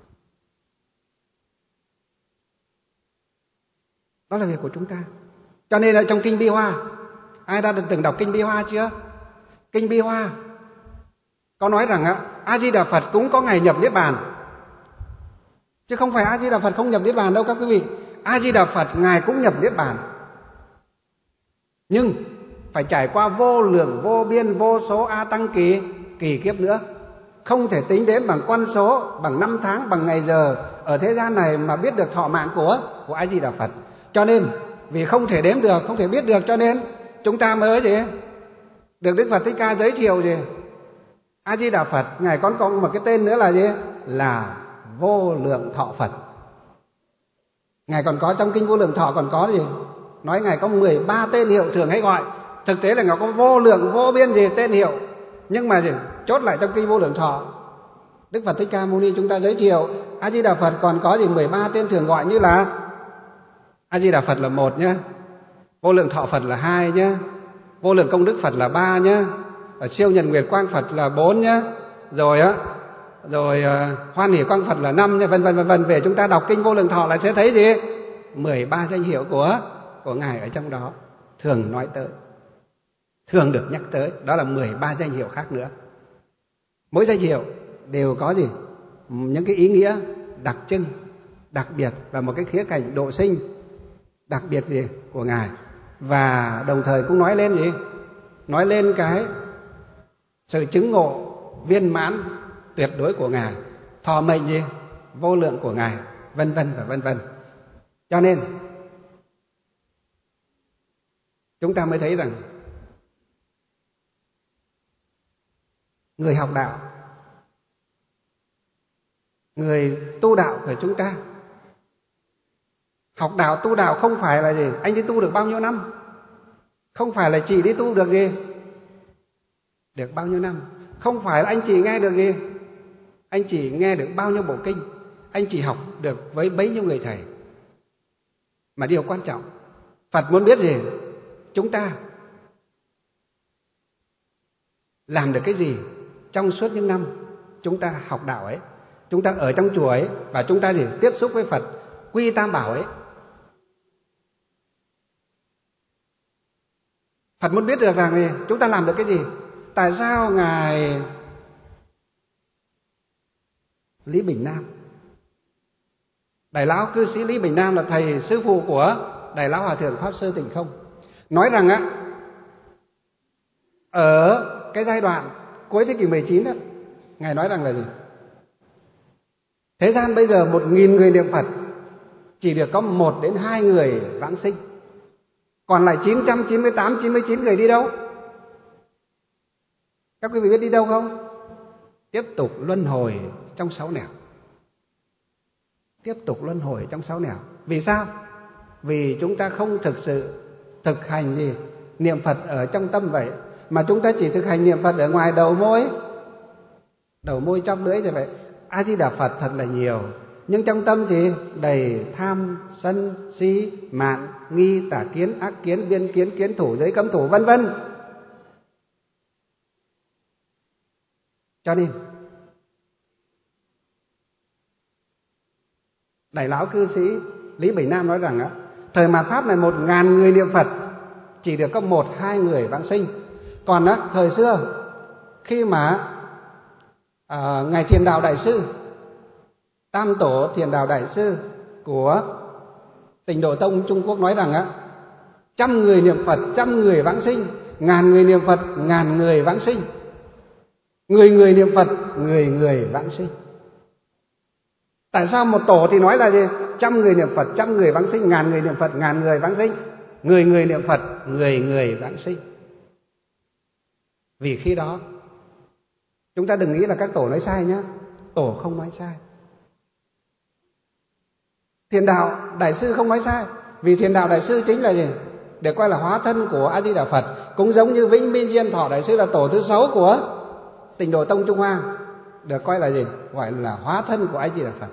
Đó là việc của chúng ta. Cho nên là trong Kinh Bi Hoa, ai đã từng đọc Kinh Bi Hoa chưa? Kinh Bi Hoa có nói rằng A Di Đà Phật cũng có ngày nhập niết bàn. Chứ không phải A Di Đà Phật không nhập niết bàn đâu các quý vị. A Di Đà Phật Ngài cũng nhập niết bàn. Nhưng phải trải qua vô lượng, vô biên, vô số a tăng kỳ kỳ kiếp nữa. Không thể tính đến bằng con số, bằng năm tháng, bằng ngày giờ ở thế gian này mà biết được thọ mạng của của A Di Đà Phật. Cho nên vì không thể đếm được, không thể biết được, cho nên chúng ta mới gì? Được Đức Phật Thích Ca giới thiệu gì? A Di Đà Phật Ngài còn có một cái tên nữa là gì? Là Vô Lượng Thọ Phật. Ngài còn có trong Kinh Vô Lượng Thọ còn có gì? Nói Ngài có mười ba tên hiệu thường hay gọi. Thực tế là Ngài có vô lượng vô biên gì tên hiệu. Nhưng mà gì? Chốt lại trong Kinh Vô Lượng Thọ, Đức Phật Thích Ca Mâu Ni chúng ta giới thiệu A Di Đà Phật còn có gì mười ba tên thường gọi, như là A Di Đà Phật là một nhé, Vô Lượng Thọ Phật là hai nhé, Vô Lượng Công Đức Phật là ba nhé, Siêu Nhật Nguyệt Quang Phật là bốn nhé, rồi á rồi uh, Hoan Hỷ Quang Phật là năm nhé, vân vân vân vân. Về chúng ta đọc Kinh Vô Lượng Thọ là sẽ thấy gì? mười ba danh hiệu của của Ngài ở trong đó thường nói tới, thường được nhắc tới, đó là mười ba danh hiệu khác nữa. Mỗi danh hiệu đều có gì? Những cái ý nghĩa đặc trưng, đặc biệt và một cái khía cạnh độ sinh đặc biệt gì của Ngài. Và đồng thời cũng nói lên gì? Nói lên cái sự chứng ngộ viên mãn tuyệt đối của Ngài, thọ mệnh gì? Vô lượng của Ngài, vân vân và vân vân. Cho nên chúng ta mới thấy rằng người học đạo, người tu đạo của chúng ta, học đạo tu đạo không phải là gì? Anh đi tu được bao nhiêu năm? Không phải là chỉ đi tu được gì? Được bao nhiêu năm? Không phải là anh chỉ nghe được gì? Anh chỉ nghe được bao nhiêu bộ kinh? Anh chỉ học được với bấy nhiêu người thầy? Mà điều quan trọng, Phật muốn biết gì? Chúng ta làm được cái gì trong suốt những năm chúng ta học đạo ấy, chúng ta ở trong chùa ấy, và chúng ta để tiếp xúc với Phật, quy Tam Bảo ấy. Phật muốn biết được rằng gì? Chúng ta làm được cái gì? Tại sao Ngài Lý Bình Nam, Đại Lão Cư Sĩ Lý Bình Nam là thầy sư phụ của Đại Lão Hòa Thượng Pháp Sư Tịnh Không, nói rằng á, ở cái giai đoạn cuối thế kỷ mười chín đó, Ngài nói rằng là gì? Thế gian bây giờ một nghìn người niệm Phật chỉ được có một đến hai người vãng sinh, còn lại chín trăm chín mươi tám, chín mươi chín người đi đâu? Các quý vị biết đi đâu không? Tiếp tục luân hồi trong sáu nẻo. Tiếp tục luân hồi trong sáu nẻo. Vì sao? Vì chúng ta không thực sự thực hành gì? Niệm Phật ở trong tâm vậy. Mà chúng ta chỉ thực hành niệm Phật ở ngoài đầu môi, đầu môi chóp lưỡi như vậy. A Di Đà Phật thật là nhiều, nhưng trong tâm thì đầy tham, sân, si, mạn, nghi, tà kiến, ác kiến, biên kiến, kiến thủ, giới cấm thủ, vân vân. Cho nên Đại lão cư sĩ Lý Bình Nam nói rằng á, thời mạt Pháp này một ngàn người niệm Phật chỉ được có một hai người vãng sinh. Còn á, thời xưa khi mà à, ngài Thiền Đạo Đại sư, Tam Tổ Thiền Đạo Đại sư của Tịnh Độ Tông Trung Quốc nói rằng á, trăm người niệm Phật trăm người vãng sinh, ngàn người niệm Phật ngàn người vãng sinh, người người niệm Phật người người vãng sinh. Tại sao một tổ thì nói là gì? Trăm người niệm Phật trăm người vãng sinh, ngàn người niệm Phật ngàn người vãng sinh, người người niệm Phật người người vãng sinh. Vì khi đó chúng ta đừng nghĩ là các tổ nói sai nhé, tổ không nói sai. Thiền Đạo Đại sư không nói sai, vì Thiền Đạo Đại sư chính là gì? Được coi là hóa thân của A Di Đà Phật, cũng giống như Vĩnh Minh Diên Thọ Đại sư là tổ thứ sáu của Tịnh Độ Tông Trung Hoa, được coi là gì? Gọi là hóa thân của A Di Đà Phật.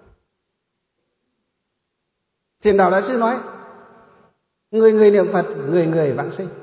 Thiền Đạo Đại sư nói người người niệm Phật người người vãng sinh.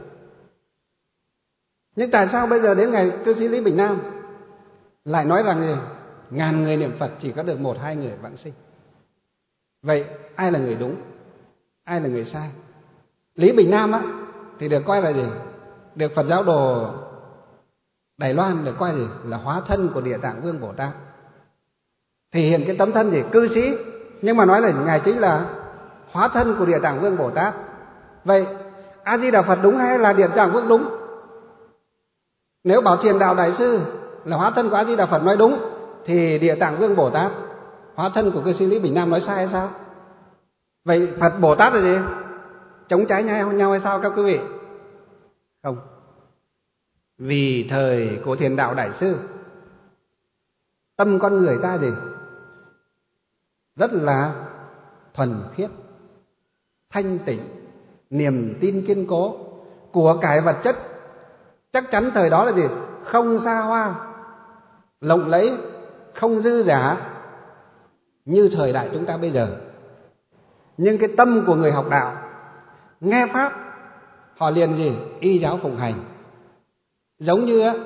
Nhưng tại sao bây giờ đến ngày cư sĩ Lý Bình Nam lại nói rằng gì? Ngàn người niệm Phật chỉ có được một hai người vãng sinh? Vậy ai là người đúng, ai là người sai? Lý Bình Nam á thì được coi là gì? Được Phật giáo đồ Đài Loan được coi gì? Là hóa thân của Địa Tạng Vương Bồ Tát, thể hiện cái tấm thân gì? Cư sĩ, nhưng mà nói là ngài chính là hóa thân của Địa Tạng Vương Bồ Tát. Vậy A Di Đà Phật đúng hay là Địa Tạng Vương đúng? Nếu bảo Thiền Đạo Đại sư là hóa thân của A Di Đà Phật nói đúng, thì Địa Tạng Vương Bồ Tát, hóa thân của cư sĩ Lý Bình Nam, nói sai hay sao? Vậy Phật Bồ Tát là gì? Chống trái nhau nhau hay sao các quý vị? Không. Vì thời của Thiền Đạo Đại sư, tâm con người ta gì? Rất là thuần khiết, thanh tịnh, niềm tin kiên cố, của cải vật chất chắc chắn thời đó là gì? Không xa hoa, lộng lẫy, không dư giả như thời đại chúng ta bây giờ. Nhưng cái tâm của người học đạo, nghe pháp, họ liền gì? Y giáo phụng hành. Giống như á,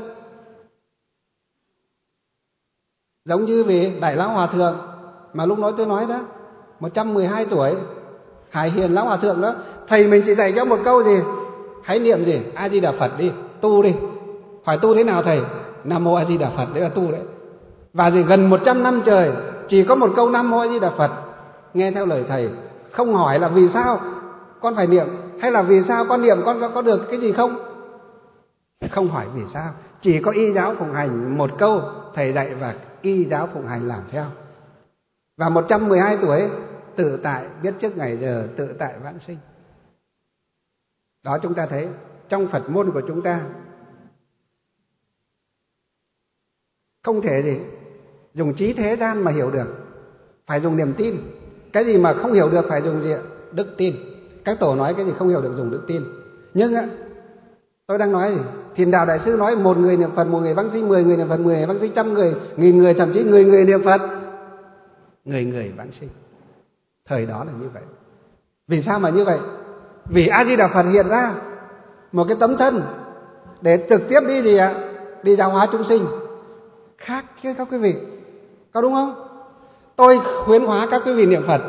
giống như vị Đại Lão Hòa Thượng mà lúc nói tôi nói đó, một trăm mười hai tuổi, Hải Hiền Lão Hòa Thượng đó, thầy mình chỉ dạy cho một câu gì? Hãy niệm gì? A Di Đà Phật đi, tu đi. Hỏi tu thế nào thầy? Nam Mô A Di Đà Phật, đấy là tu đấy. Và gì gần một trăm năm trời chỉ có một câu Nam Mô A Di Đà Phật, nghe theo lời thầy, không hỏi là vì sao con phải niệm, hay là vì sao con niệm con có, có được cái gì không? Không hỏi vì sao, chỉ có y giáo phụng hành, một câu thầy dạy và y giáo phụng hành làm theo. Và một trăm mười hai tuổi tự tại, biết trước ngày giờ, tự tại vãng sinh. Đó, chúng ta thấy trong Phật môn của chúng ta không thể gì dùng trí thế gian mà hiểu được, phải dùng niềm tin. Cái gì mà không hiểu được phải dùng gì? Đức tin. Các tổ nói cái gì không hiểu được dùng đức tin. Nhưng tôi đang nói gì? Thiền Đạo Đại sư nói một người niệm Phật một người vãng sinh, mười người niệm Phật mười người vãng sinh, trăm người, nghìn người, thậm chí người người niệm Phật người người vãng sinh. Thời đó là như vậy. Vì sao mà như vậy? Vì A Di Đà Phật hiện ra một cái tấm thân để trực tiếp đi gì ạ? Đi giáo hóa chúng sinh. Khác chứ các quý vị, có đúng không? Tôi khuyến hóa các quý vị niệm Phật,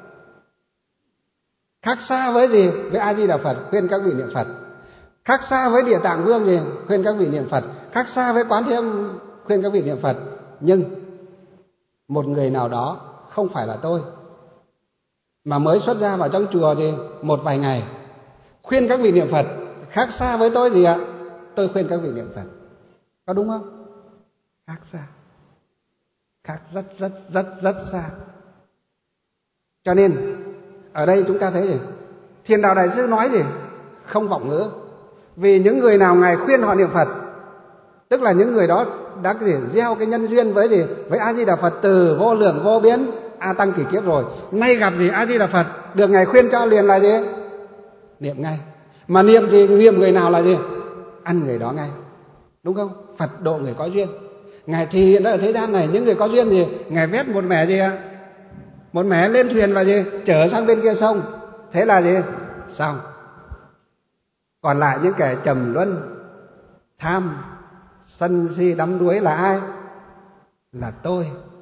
khác xa với gì? Với A Di Đà Phật khuyên các vị niệm Phật, khác xa với Địa Tạng Vương gì? Khuyên các vị niệm Phật, khác xa với Quán Thế Âm khuyên các vị niệm Phật. Nhưng một người nào đó không phải là tôi, mà mới xuất ra vào trong chùa gì một vài ngày, khuyên các vị niệm Phật, khác xa với tôi gì ạ? Tôi khuyên các vị niệm Phật, có đúng không? Khác xa, khác rất rất rất rất xa. Cho nên ở đây chúng ta thấy gì? Thiền Đạo Đại sư nói gì? Không vọng ngữ. Vì những người nào ngài khuyên họ niệm Phật, tức là những người đó đã gì? Gieo cái nhân duyên với gì? Với A Di Đà Phật từ vô lượng vô biên a tăng kỷ kiếp rồi. Nay gặp gì? A Di Đà Phật được ngài khuyên cho liền là gì? Niệm ngay. Mà niệm thì niệm người nào là gì? Ăn người đó ngay, đúng không? Phật độ người có duyên. Ngài thì hiện ở thế gian này, những người có duyên gì? Ngài vét một mẻ gì ạ? Một mẻ lên thuyền và gì? Chở sang bên kia sông. Thế là gì? Xong. Còn lại những kẻ trầm luân, tham, sân si đắm đuối là ai? Là tôi.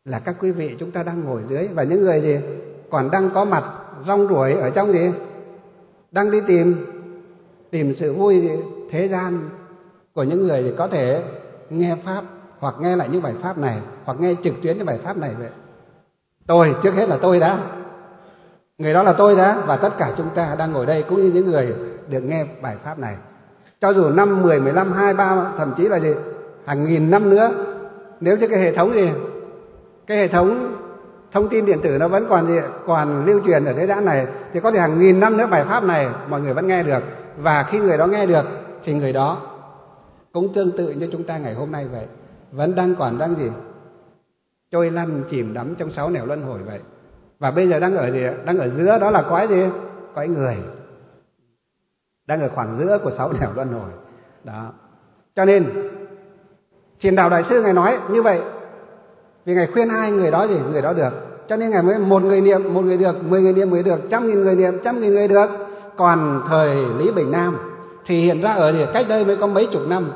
là các quý vị chúng ta đang ngồi dưới, và những người gì còn đang có mặt rong ruổi ở trong gì, đang đi tìm tìm sự vui gì, thế gian của những người thì có thể nghe pháp hoặc nghe lại những bài pháp này, hoặc nghe trực tuyến những bài pháp này vậy. Tôi, trước hết là tôi đã, người đó là tôi đã, và tất cả chúng ta đang ngồi đây cũng như những người được nghe bài pháp này. Cho dù năm, mười, mười lăm, hai, ba, thậm chí là gì hàng nghìn năm nữa, nếu như cái hệ thống gì, cái hệ thống thông tin điện tử nó vẫn còn gì, còn lưu truyền ở thế gian này, thì có thể hàng nghìn năm nữa bài pháp này mọi người vẫn nghe được. Và khi người đó nghe được thì người đó cũng tương tự như chúng ta ngày hôm nay vậy, vẫn đang còn đang gì trôi lăn chìm đắm trong sáu nẻo luân hồi vậy. Và bây giờ đang ở gì, đang ở giữa đó là cõi gì, cõi người, đang ở khoảng giữa của sáu nẻo luân hồi đó. Cho nên Thiền Đạo Đại Sư ngài nói như vậy, vì ngài khuyên hai người đó gì, người đó được. Cho nên ngài mới một người niệm một người được, mười người niệm mười được, trăm nghìn người niệm trăm nghìn người được. Còn thời Lý Bình Nam thì hiện ra ở gì, cách đây mới có mấy chục năm,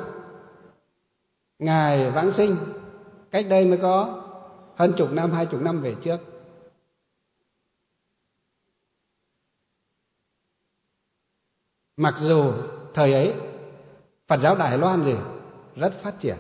ngài vãng sinh cách đây mới có hơn chục năm, hai chục năm về trước. Mặc dù thời ấy Phật giáo Đài Loan gì rất phát triển,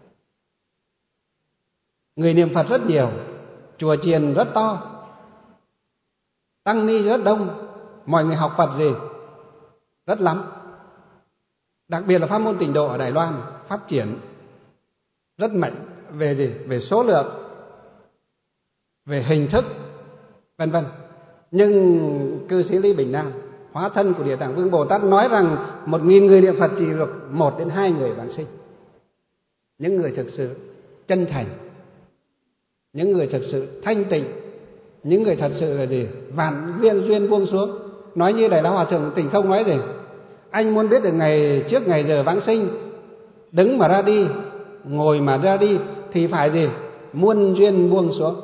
người niệm Phật rất nhiều, chùa chiền rất to, tăng ni rất đông, mọi người học Phật gì rất lắm. Đặc biệt là pháp môn Tịnh Độ ở Đài Loan phát triển rất mạnh về gì, về số lượng, về hình thức, vân vân. Nhưng cư sĩ Lý Bình Nam, hóa thân của Địa Tạng Vương Bồ Tát, nói rằng một nghìn người niệm Phật chỉ được một đến hai người vãng sinh. Những người thực sự chân thành, những người thật sự thanh tịnh, những người thật sự là gì, vạn viên duyên buông xuống. Nói như Đại Lão Hòa Thượng Tịnh Không nói gì, anh muốn biết được ngày trước ngày giờ vãng sinh, đứng mà ra đi, ngồi mà ra đi, thì phải gì, muôn duyên buông xuống.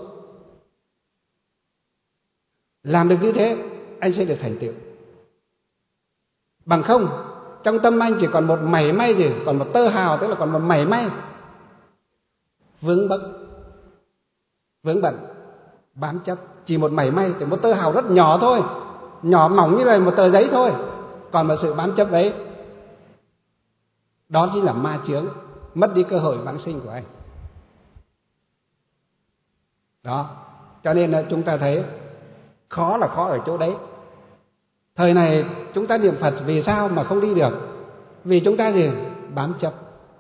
Làm được như thế, anh sẽ được thành tựu. Bằng không, trong tâm anh chỉ còn một mảy may gì, còn một tơ hào, tức là còn một mảy may vướng bận, vướng bận, bám chấp, chỉ một mảy may, thì một tơ hào rất nhỏ thôi, nhỏ mỏng như là một tờ giấy thôi, còn một sự bám chấp đấy, đó chính là ma chướng, mất đi cơ hội vãng sinh của anh. Đó, cho nên là chúng ta thấy khó là khó ở chỗ đấy. Thời này chúng ta niệm Phật vì sao mà không đi được? Vì chúng ta gì? Bám chấp.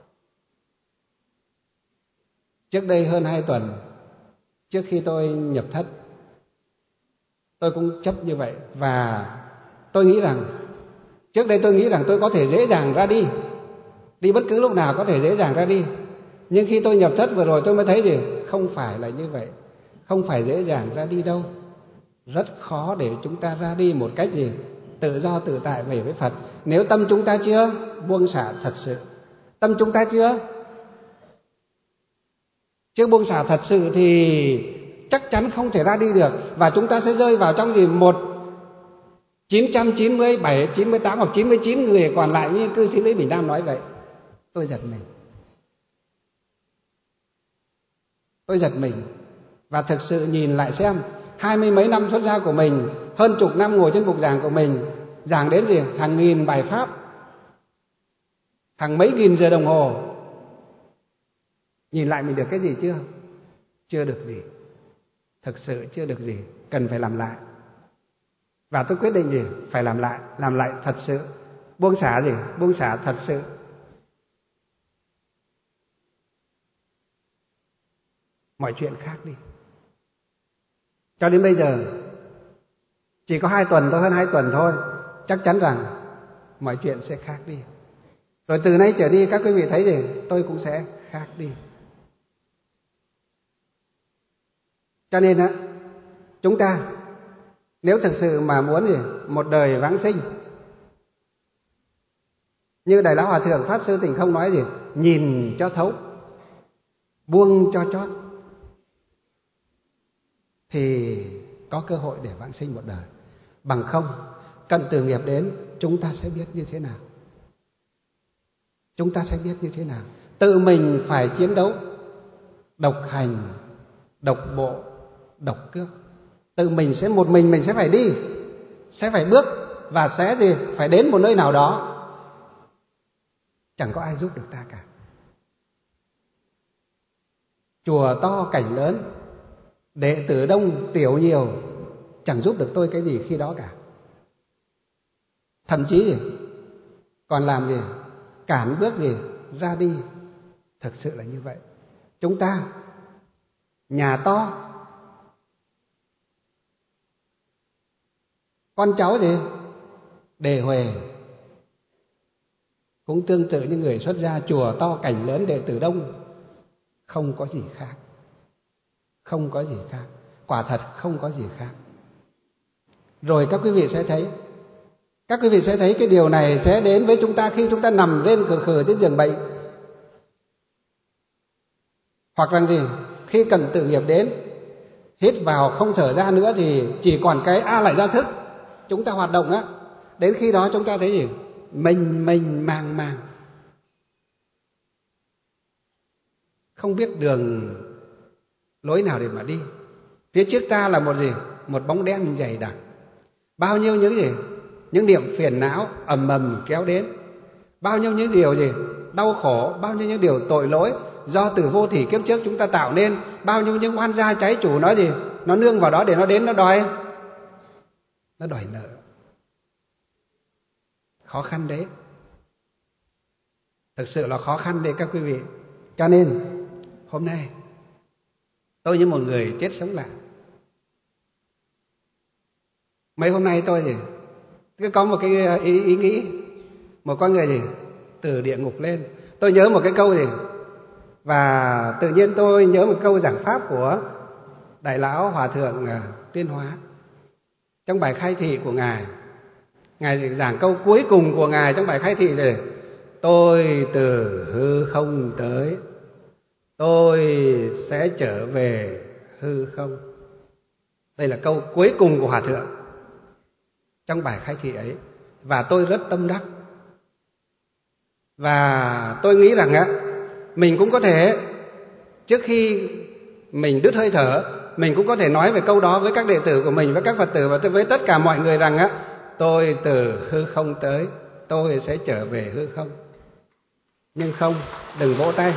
Trước đây hơn hai tuần, trước khi tôi nhập thất, tôi cũng chấp như vậy. Và tôi nghĩ rằng, trước đây tôi nghĩ rằng tôi có thể dễ dàng ra đi, đi bất cứ lúc nào có thể dễ dàng ra đi. Nhưng khi tôi nhập thất vừa rồi tôi mới thấy gì? Không phải là như vậy, không phải dễ dàng ra đi đâu. Rất khó để chúng ta ra đi một cách gì? Tự do tự tại về với Phật. Nếu tâm chúng ta chưa buông xả thật sự, tâm chúng ta chưa chưa buông xả thật sự thì chắc chắn không thể ra đi được. Và chúng ta sẽ rơi vào trong gì? Một chín trăm chín mươi bảy, chín mươi tám hoặc chín mươi chín người còn lại như cư sĩ Lý Bình Nam nói vậy. Tôi giật mình. Tôi giật mình. Và thực sự nhìn lại xem, hai mươi mấy năm xuất gia của mình, hơn chục năm ngồi trên bục giảng của mình, giảng đến gì? Hàng nghìn bài pháp, hàng mấy nghìn giờ đồng hồ. Nhìn lại mình được cái gì chưa? Chưa được gì. Thực sự chưa được gì. Cần phải làm lại. Và tôi quyết định gì? Phải làm lại. Làm lại thật sự. Buông xả gì? Buông xả thật sự. Mọi chuyện khác đi. Cho đến bây giờ, chỉ có hai tuần thôi, hơn hai tuần thôi, chắc chắn rằng mọi chuyện sẽ khác đi. Rồi từ nay trở đi các quý vị thấy gì? Tôi cũng sẽ khác đi. Cho nên á, chúng ta nếu thực sự mà muốn gì? Một đời vãng sinh, như Đại Lão Hòa Thượng Pháp Sư Tịnh Không nói gì? Nhìn cho thấu, buông cho chót, thì có cơ hội để vãng sinh một đời. Bằng không, cận tử nghiệp đến, chúng ta sẽ biết như thế nào. Chúng ta sẽ biết như thế nào. Tự mình phải chiến đấu, độc hành, độc bộ, độc cước. Tự mình sẽ một mình mình sẽ phải đi, sẽ phải bước và sẽ gì phải đến một nơi nào đó. Chẳng có ai giúp được ta cả. Chùa to cảnh lớn, đệ tử đông tiểu nhiều, chẳng giúp được tôi cái gì khi đó cả. Thậm chí gì còn làm gì cản bước gì ra đi. Thực sự là như vậy. Chúng ta nhà to, con cháu gì đề huề, cũng tương tự như người xuất gia, chùa to cảnh lớn đệ tử đông, không có gì khác. Không có gì khác. Quả thật không có gì khác. Rồi các quý vị sẽ thấy, các quý vị sẽ thấy cái điều này sẽ đến với chúng ta khi chúng ta nằm lên khử khử trên giường bệnh. Hoặc là gì, khi cần tự nghiệp đến, hít vào không thở ra nữa thì chỉ còn cái a lại ra thức, chúng ta hoạt động á. Đến khi đó chúng ta thấy gì? Mênh mênh mang mang, không biết đường lối nào để mà đi. Phía trước ta là một gì? Một bóng đen dày đặc. Bao nhiêu những gì? Những niệm phiền não ầm ầm kéo đến. Bao nhiêu những điều gì? Đau khổ, bao nhiêu những điều tội lỗi do từ vô thỉ kiếp trước chúng ta tạo nên, bao nhiêu những oan gia trái chủ nó gì? Nó nương vào đó để nó đến nó đòi nó đòi nợ. Khó khăn đấy. Thực sự là khó khăn đấy các quý vị. Cho nên hôm nay tôi như một người chết sống lại. Mấy hôm nay tôi gì cứ có một cái ý, ý nghĩ, một con người gì từ địa ngục lên. Tôi nhớ một cái câu gì, và tự nhiên tôi nhớ một câu giảng pháp của Đại lão Hòa thượng Tuyên Hóa. Trong bài khai thị của ngài, ngài giảng câu cuối cùng của ngài trong bài khai thị này: tôi từ hư không tới, tôi sẽ trở về hư không. Đây là câu cuối cùng của Hòa thượng trong bài khai thị ấy, và tôi rất tâm đắc. Và tôi nghĩ rằng á, mình cũng có thể, trước khi mình đứt hơi thở, mình cũng có thể nói về câu đó với các đệ tử của mình, với các Phật tử và với tất cả mọi người rằng á: tôi từ hư không tới, tôi sẽ trở về hư không. Nhưng không, đừng vỗ tay.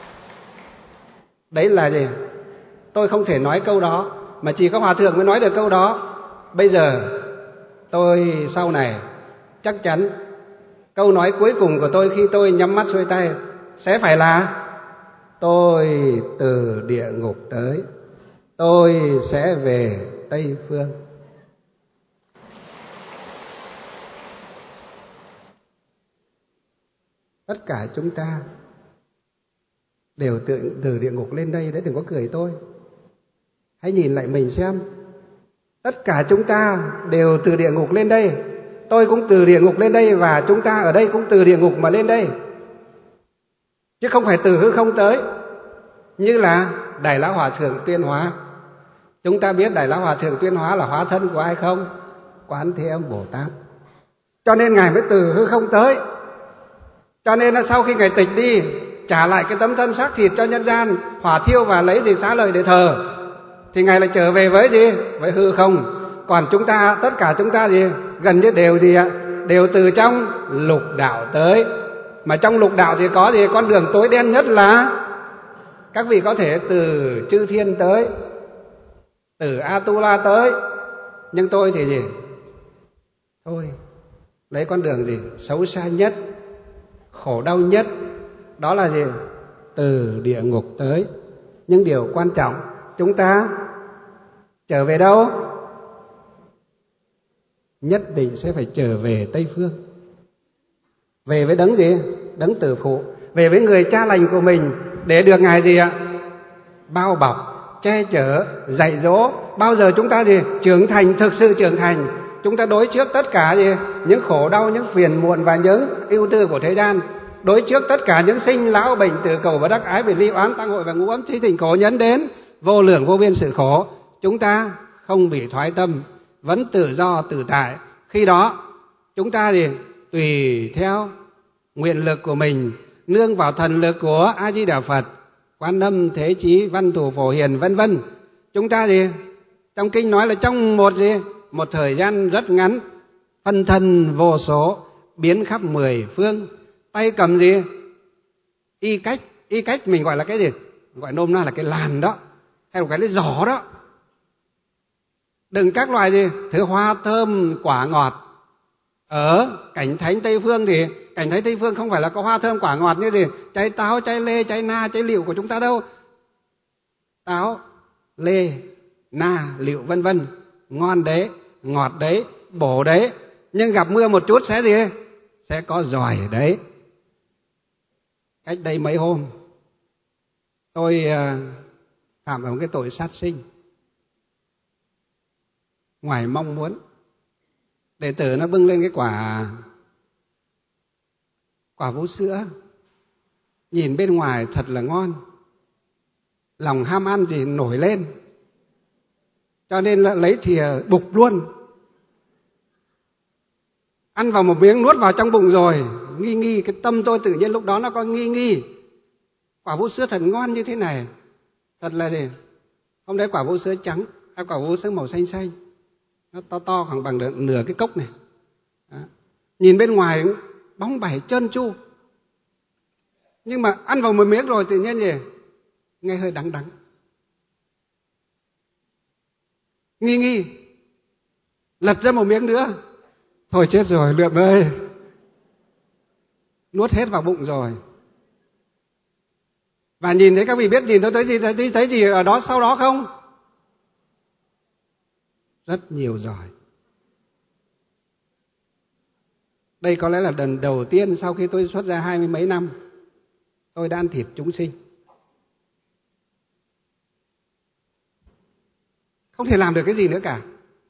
Đấy là gì? Tôi không thể nói câu đó, mà chỉ có Hòa thượng mới nói được câu đó. Bây giờ tôi sau này chắc chắn câu nói cuối cùng của tôi khi tôi nhắm mắt xuôi tay sẽ phải là: tôi từ địa ngục tới, tôi sẽ về Tây Phương. Tất cả chúng ta đều từ, từ địa ngục lên đây đấy, đừng có cười tôi. Hãy nhìn lại mình xem. Tất cả chúng ta đều từ địa ngục lên đây. Tôi cũng từ địa ngục lên đây, và chúng ta ở đây cũng từ địa ngục mà lên đây, chứ không phải từ hư không tới. Như là Đại lão Hòa thượng Tuyên Hóa. Chúng ta biết Đại lão Hòa thượng Tuyên Hóa là hóa thân của ai không? Quán Thế Âm Bồ Tát. Cho nên ngài mới từ hư không tới. Cho nên là sau khi ngài tịch đi, trả lại cái tấm thân xác thịt cho nhân gian hỏa thiêu và lấy gì xá lợi để thờ, thì ngài lại trở về với gì? Với hư không. Còn chúng ta, tất cả chúng ta gì? Gần như đều gì ạ? Đều từ trong lục đạo tới. Mà trong lục đạo thì có gì? Con đường tối đen nhất là các vị có thể từ chư thiên tới, từ Atula tới. Nhưng tôi thì gì? Thôi, lấy con đường gì? Xấu xa nhất, khổ đau nhất, đó là gì? Từ địa ngục tới. Nhưng điều quan trọng, chúng ta trở về đâu? Nhất định sẽ phải trở về Tây Phương. Về với đấng gì? Đấng tử phụ. Về với người cha lành của mình, để được ngài gì ạ? Bao bọc, che chở, dạy dỗ. Bao giờ chúng ta gì? Trưởng thành, thực sự trưởng thành. Chúng ta đối trước tất cả gì? Những khổ đau, những phiền muộn và những ưu tư của thế gian. Đối trước tất cả những sinh lão bệnh tử cầu và đắc ái, biệt ly oán tăng hội và ngũ ấm chi thỉnh khổ nhấn đến vô lượng vô biên sự khổ. Chúng ta không bị thoái tâm, vẫn tự do tự tại. Khi đó chúng ta gì? Tùy theo nguyện lực của mình, nương vào thần lực của A Di Đà Phật, Quan Âm, Thế Chí, Văn Thủ, Phổ Hiền vân vân. Chúng ta gì? Trong kinh nói là trong một gì? Một thời gian rất ngắn, phân thân vô số, biến khắp mười phương, tay cầm gì? Y cách, y cách mình gọi là cái gì? Gọi nôm na là cái làn đó, hay là cái lấy giỏ đó. Đừng các loài gì? Thứ hoa thơm quả ngọt. Ở cảnh thánh Tây Phương thì cảnh thánh Tây Phương không phải là có hoa thơm quả ngọt như gì? Trái táo, trái lê, trái na, trái liệu của chúng ta đâu. Táo, lê, na, liệu vân vân, ngon đấy, ngọt đấy, bổ đấy. Nhưng gặp mưa một chút sẽ gì? Sẽ có giỏi đấy. Cách đây mấy hôm, tôi phạm vào cái tội sát sinh. Ngoài mong muốn, đệ tử nó bưng lên cái quả quả vú sữa, nhìn bên ngoài thật là ngon, lòng ham ăn thì nổi lên, cho nên là lấy thìa bục luôn. Ăn vào một miếng nuốt vào trong bụng rồi, nghi nghi, cái tâm tôi tự nhiên lúc đó nó có nghi nghi. Quả vú sữa thật ngon như thế này, thật là gì? Hôm đấy quả vú sữa trắng, hay quả vú sữa màu xanh xanh, nó to to khoảng bằng nửa cái cốc này. Đó. Nhìn bên ngoài bóng bẩy trơn tru, nhưng mà ăn vào một miếng rồi tự nhiên gì? Nghe hơi đắng đắng, nghi nghi, lật ra một miếng nữa, thôi chết rồi Lượm ơi, nuốt hết vào bụng rồi. Và nhìn thấy các vị biết nhìn tôi thấy gì thấy, thấy gì ở đó sau đó không? Rất nhiều giỏi. Đây có lẽ là lần đầu tiên sau khi tôi xuất gia hai mươi mấy năm, tôi đã ăn thịt chúng sinh. Không thể làm được cái gì nữa cả.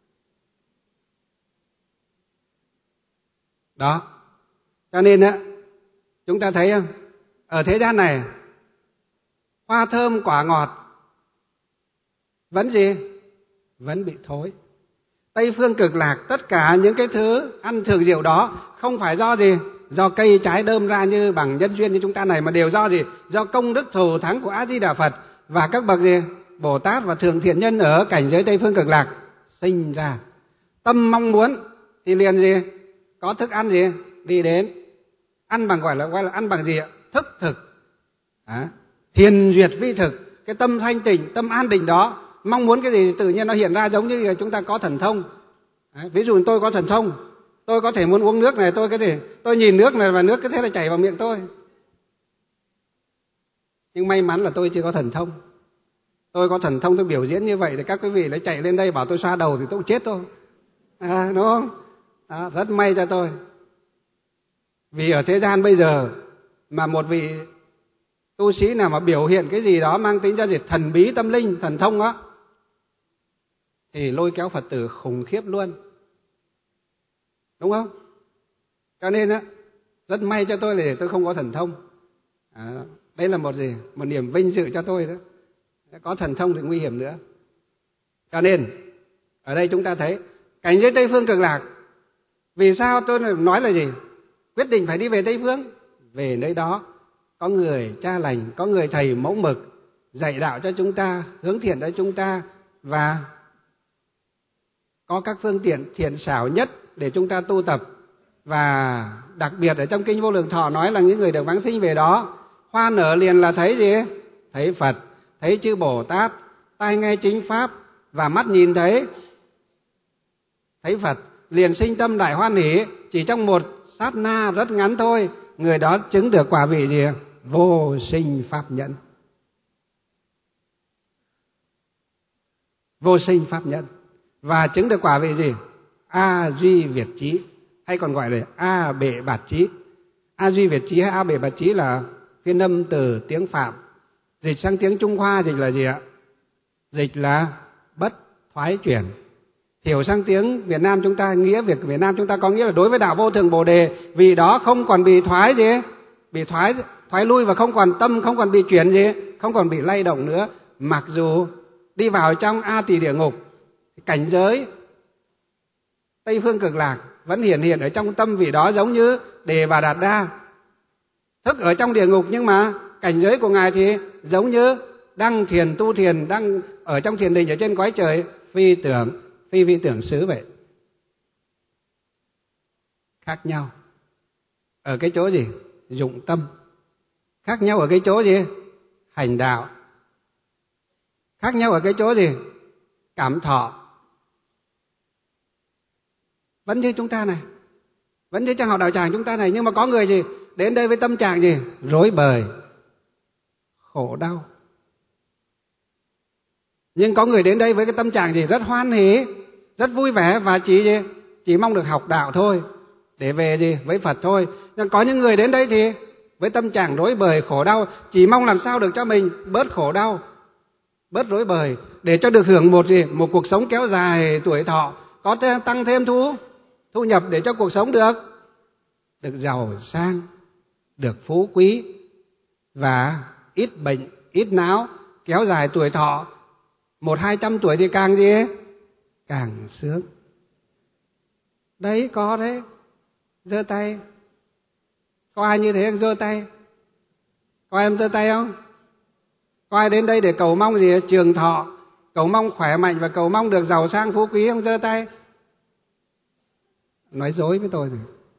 Đó. Cho nên á, chúng ta thấy không? Ở thế gian này, hoa thơm quả ngọt vẫn gì? Vẫn bị thối. Tây Phương Cực Lạc, tất cả những cái thứ ăn thường diệu đó không phải do gì? Do cây trái đơm ra như bằng nhân duyên như chúng ta này, mà đều do gì? Do công đức thù thắng của A Di Đà Phật và các bậc gì? Bồ Tát và thường thiện nhân ở cảnh giới Tây Phương Cực Lạc sinh ra. Tâm mong muốn thì liền gì? Có thức ăn gì? Đi đến. Ăn bằng gọi là gọi là ăn bằng gì ạ? Thức thực. À, thiền duyệt vi thực. Cái tâm thanh tịnh, tâm an định đó, mong muốn cái gì tự nhiên nó hiện ra, giống như là chúng ta có thần thông. Đấy, ví dụ tôi có thần thông, tôi có thể muốn uống nước này, tôi có thể tôi nhìn nước này và nước cứ thế là chảy vào miệng tôi. Nhưng may mắn là tôi chưa có thần thông. Tôi có thần thông tôi biểu diễn như vậy thì các quý vị lại chạy lên đây bảo tôi xoa đầu thì tôi cũng chết thôi. À, đúng không? À, rất may cho tôi. Vì ở thế gian bây giờ mà một vị tu sĩ nào mà biểu hiện cái gì đó mang tính ra gì thần bí tâm linh, thần thông á, thì lôi kéo Phật tử khủng khiếp luôn. Đúng không? Cho nên á, rất may cho tôi là để tôi không có thần thông. À, đây là một gì? Một niềm vinh dự cho tôi đó. Có thần thông thì nguy hiểm nữa. Cho nên ở đây chúng ta thấy cảnh giới Tây Phương Cực Lạc. Vì sao tôi nói là gì? Quyết định phải đi về Tây Phương. Về nơi đó có người cha lành, có người thầy mẫu mực dạy đạo cho chúng ta, hướng thiện cho chúng ta, và có các phương tiện thiện xảo nhất để chúng ta tu tập. Và đặc biệt ở trong kinh Vô Lượng Thọ nói là những người được vãng sinh về đó, hoa nở liền là thấy gì? Thấy Phật, thấy chư Bồ Tát, tai nghe chính pháp và mắt nhìn thấy thấy Phật, liền sinh tâm đại hoan hỷ. Chỉ trong một sát na rất ngắn thôi, người đó chứng được quả vị gì? Vô sinh pháp nhẫn. Vô sinh pháp nhẫn. Và chứng được quả vị gì? A duy việt trí, hay còn gọi là A bệ bạt trí. A duy việt trí hay A bệ bạt trí là phiên âm từ tiếng Phạm, dịch sang tiếng Trung Hoa dịch là gì ạ? Dịch là bất thoái chuyển. Hiểu sang tiếng Việt Nam chúng ta, nghĩa Việt Việt Nam chúng ta có nghĩa là đối với đạo vô thường Bồ Đề, vì đó không còn bị thoái gì, bị thoái thoái lui và không còn tâm không còn bị chuyển gì, không còn bị lay động nữa. Mặc dù đi vào trong A Tỳ địa ngục, cảnh giới Tây Phương Cực Lạc vẫn hiển hiện ở trong tâm vị đó, giống như Đề Bà Đạt Đa thức ở trong địa ngục nhưng mà cảnh giới của Ngài thì giống như đang thiền tu thiền, đang ở trong thiền định ở trên cõi trời phi tưởng, phi vi tưởng xứ vậy. Khác nhau ở cái chỗ gì? Dụng tâm. Khác nhau ở cái chỗ gì? Hành đạo. Khác nhau ở cái chỗ gì? Cảm thọ. Vẫn như chúng ta này, vẫn như trong học đạo tràng chúng ta này, nhưng mà có người gì? Đến đây với tâm trạng gì? Rối bời, khổ đau. Nhưng có người đến đây với cái tâm trạng gì? Rất hoan hỉ, rất vui vẻ và chỉ gì? Chỉ mong được học đạo thôi, để về gì? Với Phật thôi. Nhưng có những người đến đây thì với tâm trạng rối bời, khổ đau, chỉ mong làm sao được cho mình bớt khổ đau, bớt rối bời, để cho được hưởng một gì? Một cuộc sống kéo dài tuổi thọ, có tăng thêm thu thu nhập để cho cuộc sống được được giàu sang, được phú quý và ít bệnh, ít não, kéo dài tuổi thọ. Một hai trăm tuổi thì càng gì? Càng sướng. Đấy, có đấy. Giơ tay. Có ai như thế không? Giơ tay. Có em giơ tay không? Có ai đến đây để cầu mong gì? Trường thọ, cầu mong khỏe mạnh và cầu mong được giàu sang phú quý không? Giơ tay. Nói dối với tôi rồi.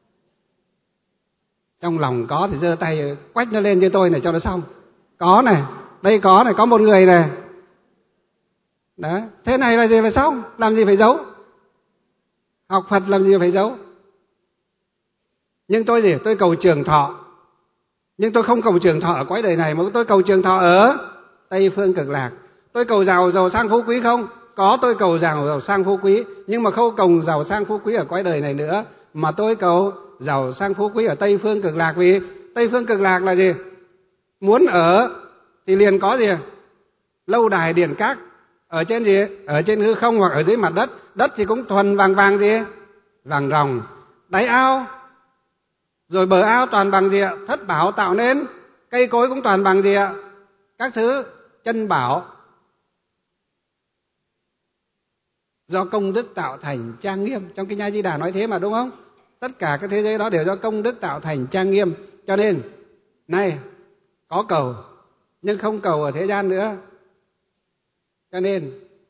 Trong lòng có thì giơ tay quách nó lên cho tôi này cho nó xong. Có này, đây có này, có một người này. Đó, thế này là gì phải xong, làm gì phải giấu. Học Phật làm gì phải giấu. Nhưng tôi gì? Tôi cầu trường thọ. Nhưng tôi không cầu trường thọ ở cõi đời này, mà tôi cầu trường thọ ở Tây Phương Cực Lạc. Tôi cầu giàu giàu sang phú quý không? Có, tôi cầu giàu giàu sang phú quý, nhưng mà không cầu giàu sang phú quý ở cõi đời này nữa, mà tôi cầu giàu sang phú quý ở Tây Phương Cực Lạc. Vì Tây Phương Cực Lạc là gì? Muốn ở thì liền có gì? Lâu đài điện các ở trên gì? Ở trên hư không hoặc ở dưới mặt đất. Đất thì cũng thuần vàng vàng gì? Vàng ròng. Đáy ao rồi bờ ao toàn bằng gì ạ? Thất bảo tạo nên. Cây cối cũng toàn bằng gì ạ? Các thứ chân bảo. Do công đức tạo thành trang nghiêm. Trong Kinh A Di Đà nói thế mà, đúng không? Tất cả các thế giới đó đều do công đức tạo thành trang nghiêm. Cho nên này, có cầu nhưng không cầu ở thế gian nữa. Cho nên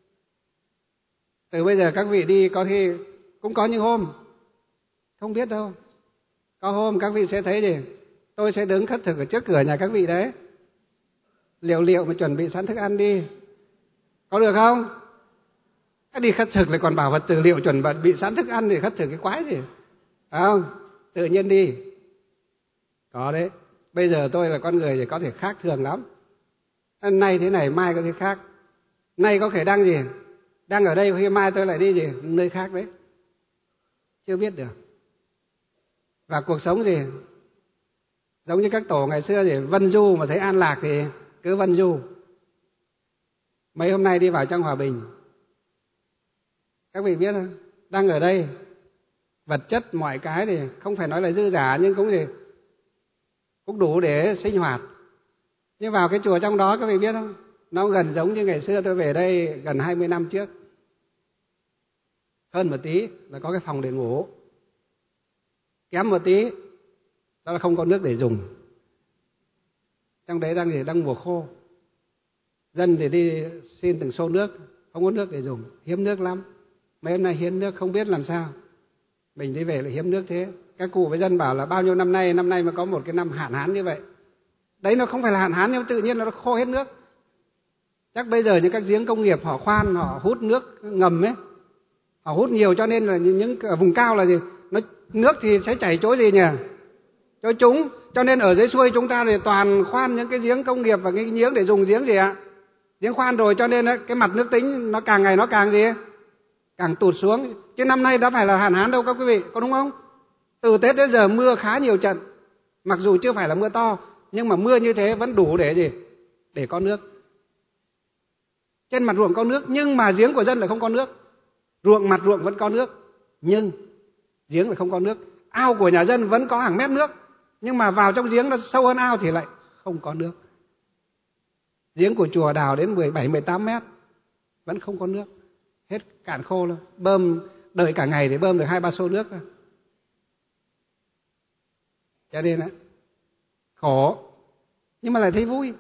từ bây giờ các vị đi, có khi cũng có những hôm không biết đâu. Có hôm các vị sẽ thấy gì? Tôi sẽ đứng khất thực ở trước cửa nhà các vị đấy. Liệu liệu mà chuẩn bị sẵn thức ăn đi. Có được không? Cái đi khất thực lại còn bảo vật tư liệu chuẩn bị sẵn thức ăn thì khất thực cái quái gì? Phải không? Tự nhiên đi. Có đấy. Bây giờ tôi là con người thì có thể khác thường lắm. Nay thế này, mai có thể khác. Nay có thể đang gì? Đang ở đây, khi mai tôi lại đi gì? Nơi khác đấy. Chưa biết được. Và cuộc sống gì? Giống như các tổ ngày xưa thì vân du, mà thấy an lạc thì cứ vân du. Mấy hôm nay đi vào trong Hòa Bình, các vị biết không? Đang ở đây, vật chất mọi cái thì không phải nói là dư giả, nhưng cũng gì? Cũng đủ để sinh hoạt. Nhưng vào cái chùa trong đó các vị biết không? Nó gần giống như ngày xưa tôi về đây gần hai mươi năm trước. Hơn một tí là có cái phòng để ngủ. Kém một tí đó là không có nước để dùng. Trong đấy đang gì? Đang mùa khô. Dân thì đi xin từng xô nước, không có nước để dùng, hiếm nước lắm. Mấy hôm nay hiếm nước không biết làm sao. Mình đi về lại hiếm nước thế. Các cụ với dân bảo là bao nhiêu năm nay, năm nay mới có một cái năm hạn hán như vậy. Đấy nó không phải là hạn hán, nhưng tự nhiên nó khô hết nước. Chắc bây giờ những các giếng công nghiệp họ khoan, họ hút nước ngầm ấy, họ hút nhiều cho nên là những vùng cao là gì? Nó, nước thì sẽ chảy chỗ gì nhỉ? Chỗ trũng. Cho nên ở dưới xuôi chúng ta thì toàn khoan những cái giếng công nghiệp và cái giếng để dùng giếng gì ạ? Giếng khoan rồi, cho nên cái mặt nước tính nó càng ngày nó càng gì? Càng tụt xuống. Chứ năm nay đã phải là hạn hán đâu các quý vị, có đúng không? Từ Tết đến giờ mưa khá nhiều trận. Mặc dù chưa phải là mưa to, nhưng mà mưa như thế vẫn đủ để gì? Để có nước. Trên mặt ruộng có nước, nhưng mà giếng của dân lại không có nước. Ruộng mặt ruộng vẫn có nước, nhưng giếng lại không có nước. Ao của nhà dân vẫn có hàng mét nước, nhưng mà vào trong giếng nó sâu hơn ao thì lại không có nước. Giếng của chùa đào đến mười bảy, mười tám mét vẫn không có nước. Hết cạn khô luôn. Bơm, đợi cả ngày để bơm được hai ba xô nước thôi. Cho nên á, khổ. nhưng mà lại thấy vui.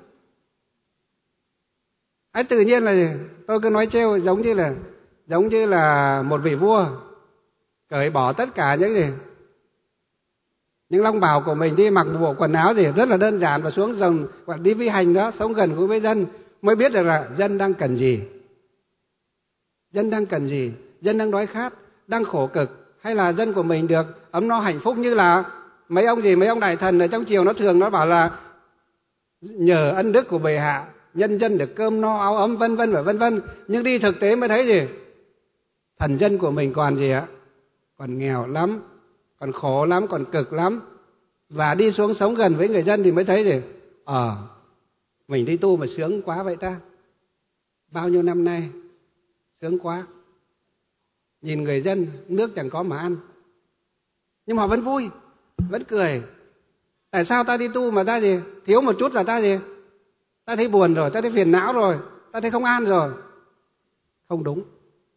Ấy tự nhiên là tôi cứ nói trêu giống như là giống như là một vị vua cởi bỏ tất cả những gì những long bào của mình đi, mặc một bộ quần áo gì rất là đơn giản và xuống rồng và đi vi hành đó, sống gần gũi với dân, mới biết được là dân đang cần gì. Dân đang cần gì? Dân đang đói khát, đang khổ cực, hay là dân của mình được ấm no hạnh phúc, như là mấy ông gì mấy ông đại thần ở trong triều nó thường nó bảo là nhờ ân đức của bệ hạ nhân dân được cơm no áo ấm vân vân và vân vân, nhưng đi thực tế mới thấy gì? Thần dân của mình còn gì ạ? Còn nghèo lắm, còn khổ lắm, còn cực lắm. Và đi xuống sống gần với người dân thì mới thấy gì? Ờ, à, mình đi tu mà sướng quá vậy ta. Bao nhiêu năm nay sướng quá. Nhìn người dân nước chẳng có mà ăn, nhưng mà họ vẫn vui, vẫn cười. Tại sao ta đi tu mà ta gì? Thiếu một chút là ta gì? Ta thấy buồn rồi, ta thấy phiền não rồi, ta thấy không an rồi. Không đúng.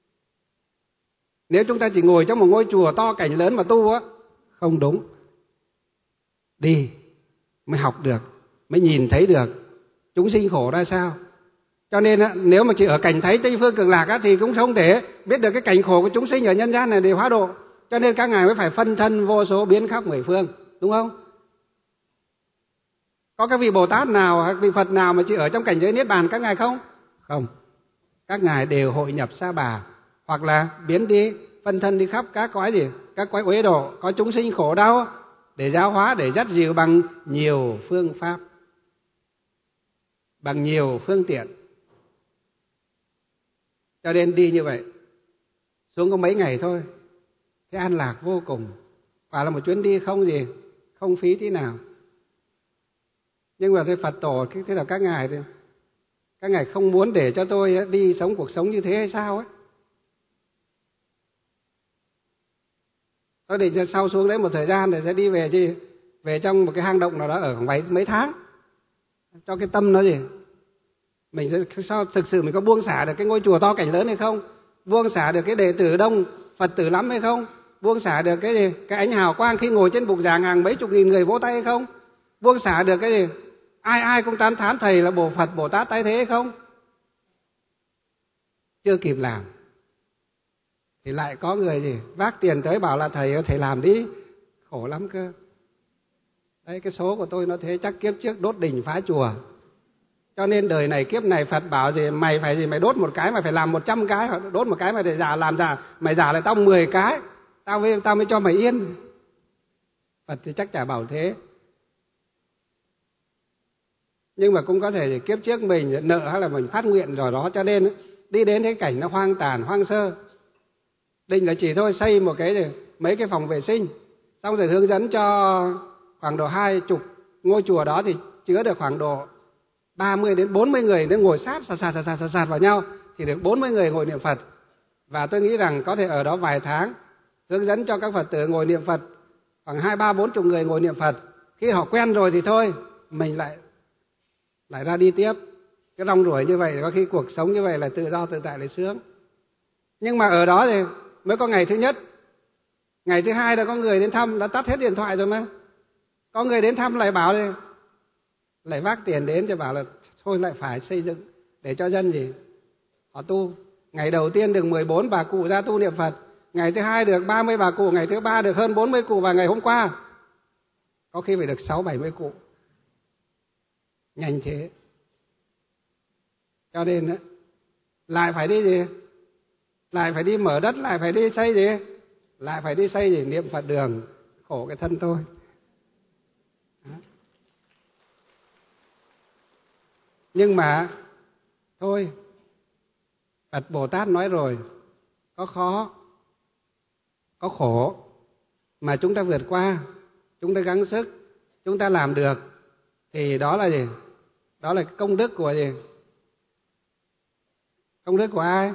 Nếu chúng ta chỉ ngồi trong một ngôi chùa to cảnh lớn mà tu á, không đúng. Đi mới học được, mới nhìn thấy được chúng sinh khổ ra sao. Cho nên á, nếu mà chỉ ở cảnh thấy Tây Phương Cực Lạc á, thì cũng không thể biết được cái cảnh khổ của chúng sinh ở nhân gian này để hóa độ. Cho nên các ngài mới phải phân thân vô số biến khắp mười phương, đúng không? Có các vị Bồ Tát nào, các vị Phật nào mà chỉ ở trong cảnh giới Niết Bàn các ngài không? Không. Các ngài đều hội nhập Sa Bà, hoặc là biến đi, phân thân đi khắp các cõi gì? Các cõi uế độ, có chúng sinh khổ đau, để giáo hóa, để dắt dìu bằng nhiều phương pháp, bằng nhiều phương tiện. Cho nên đi như vậy, xuống có mấy ngày thôi, thế an lạc vô cùng. Quả là một chuyến đi không gì, không phí tí nào. Nhưng mà thưa Phật tổ, thế là các ngài thì các ngài không muốn để cho tôi đi sống cuộc sống như thế hay sao ấy? Tôi định sau xuống đấy một thời gian để sẽ đi về gì, về trong một cái hang động nào đó ở khoảng mấy, mấy tháng, cho cái tâm nó gì, mình sẽ sao thực sự mình có buông xả được cái ngôi chùa to cảnh lớn hay không, buông xả được cái đệ tử đông Phật tử lắm hay không, buông xả được cái gì, cái ánh hào quang khi ngồi trên bục giảng hàng mấy chục nghìn người vỗ tay hay không, buông xả được cái gì, ai ai cũng tán thán thầy là Bồ Phật Bồ Tát tái thế hay không. Chưa kịp làm thì lại có người gì vác tiền tới bảo là thầy thầy làm đi, khổ lắm cơ. Đấy, cái số của tôi nó thế, chắc kiếp trước đốt đình phá chùa, cho nên đời này kiếp này Phật bảo gì mày phải gì mày đốt một cái mày phải làm một trăm cái, đốt một cái mày để giả làm giả, mày giả lại tao mười cái, tao mới tao mới cho mày yên. Phật thì chắc chả bảo thế. Nhưng mà cũng có thể kiếp trước mình nợ hay là mình phát nguyện rồi đó, cho nên đi đến cái cảnh nó hoang tàn hoang sơ, định là chỉ thôi xây một cái mấy cái phòng vệ sinh, xong rồi hướng dẫn cho khoảng độ hai chục ngôi chùa đó thì chứa được khoảng độ ba mươi đến bốn mươi người, nếu ngồi sát sạt sạt sạt sạt sạt vào nhau thì được bốn mươi người ngồi niệm Phật. Và tôi nghĩ rằng có thể ở đó vài tháng, hướng dẫn cho các Phật tử ngồi niệm Phật, khoảng hai ba bốn chục người ngồi niệm Phật. Khi họ quen rồi thì thôi, mình lại lại ra đi tiếp. Cái rong ruổi như vậy, có khi cuộc sống như vậy là tự do tự tại là sướng. Nhưng mà ở đó thì mới có ngày thứ nhất, ngày thứ hai đã có người đến thăm, đã tắt hết điện thoại rồi mà. Có người đến thăm lại bảo thì lại vác tiền đến cho bảo là thôi lại phải xây dựng để cho dân gì họ tu. Ngày đầu tiên được mười bốn bà cụ ra tu niệm Phật, ngày thứ hai được ba mươi bà cụ, ngày thứ ba được hơn bốn mươi cụ, và ngày hôm qua có khi phải được sáu bảy mươi cụ. Nhanh thế. Cho nên lại phải đi gì? Lại phải đi mở đất, lại phải đi xây gì? Lại phải đi xây gì? Niệm Phật đường. Khổ cái thân tôi. Đó. Nhưng mà thôi, Phật Bồ Tát nói rồi, có khó, có khổ mà chúng ta vượt qua, chúng ta gắng sức, chúng ta làm được thì đó là gì? Đó là công đức của gì? Công đức của ai?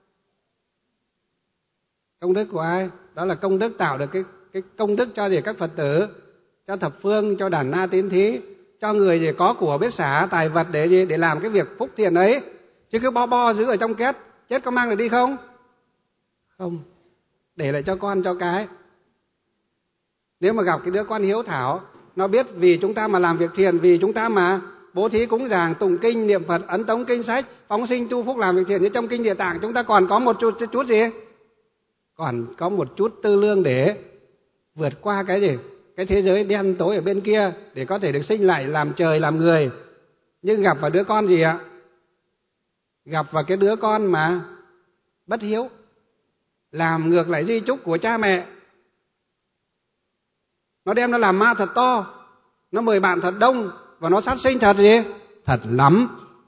Công đức của ai? Đó là công đức tạo được cái cái công đức cho gì? Các Phật tử, cho thập phương, cho đàn na tín thí, cho người gì có của biết xả tài vật để gì? Để làm cái việc phúc thiện ấy. Chứ cứ bo bo giữ ở trong két, chết có mang được đi không? Không. Để lại cho con cho cái. Nếu mà gặp cái đứa con hiếu thảo, nó biết vì chúng ta mà làm việc thiện, vì chúng ta mà bố thí cúng dường, tụng kinh, niệm Phật, ấn tống kinh sách, phóng sinh, tu phúc, làm việc thiện như trong kinh Địa Tạng, chúng ta còn có một chút chút gì? Còn có một chút tư lương để vượt qua cái gì? Cái thế giới đen tối ở bên kia để có thể được sinh lại làm trời làm người. Nhưng gặp vào đứa con gì ạ? Gặp vào cái đứa con mà bất hiếu, làm ngược lại di chúc của cha mẹ. Nó đem nó làm ma thật to, nó mời bạn thật đông và nó sát sinh thật gì? Thật lắm.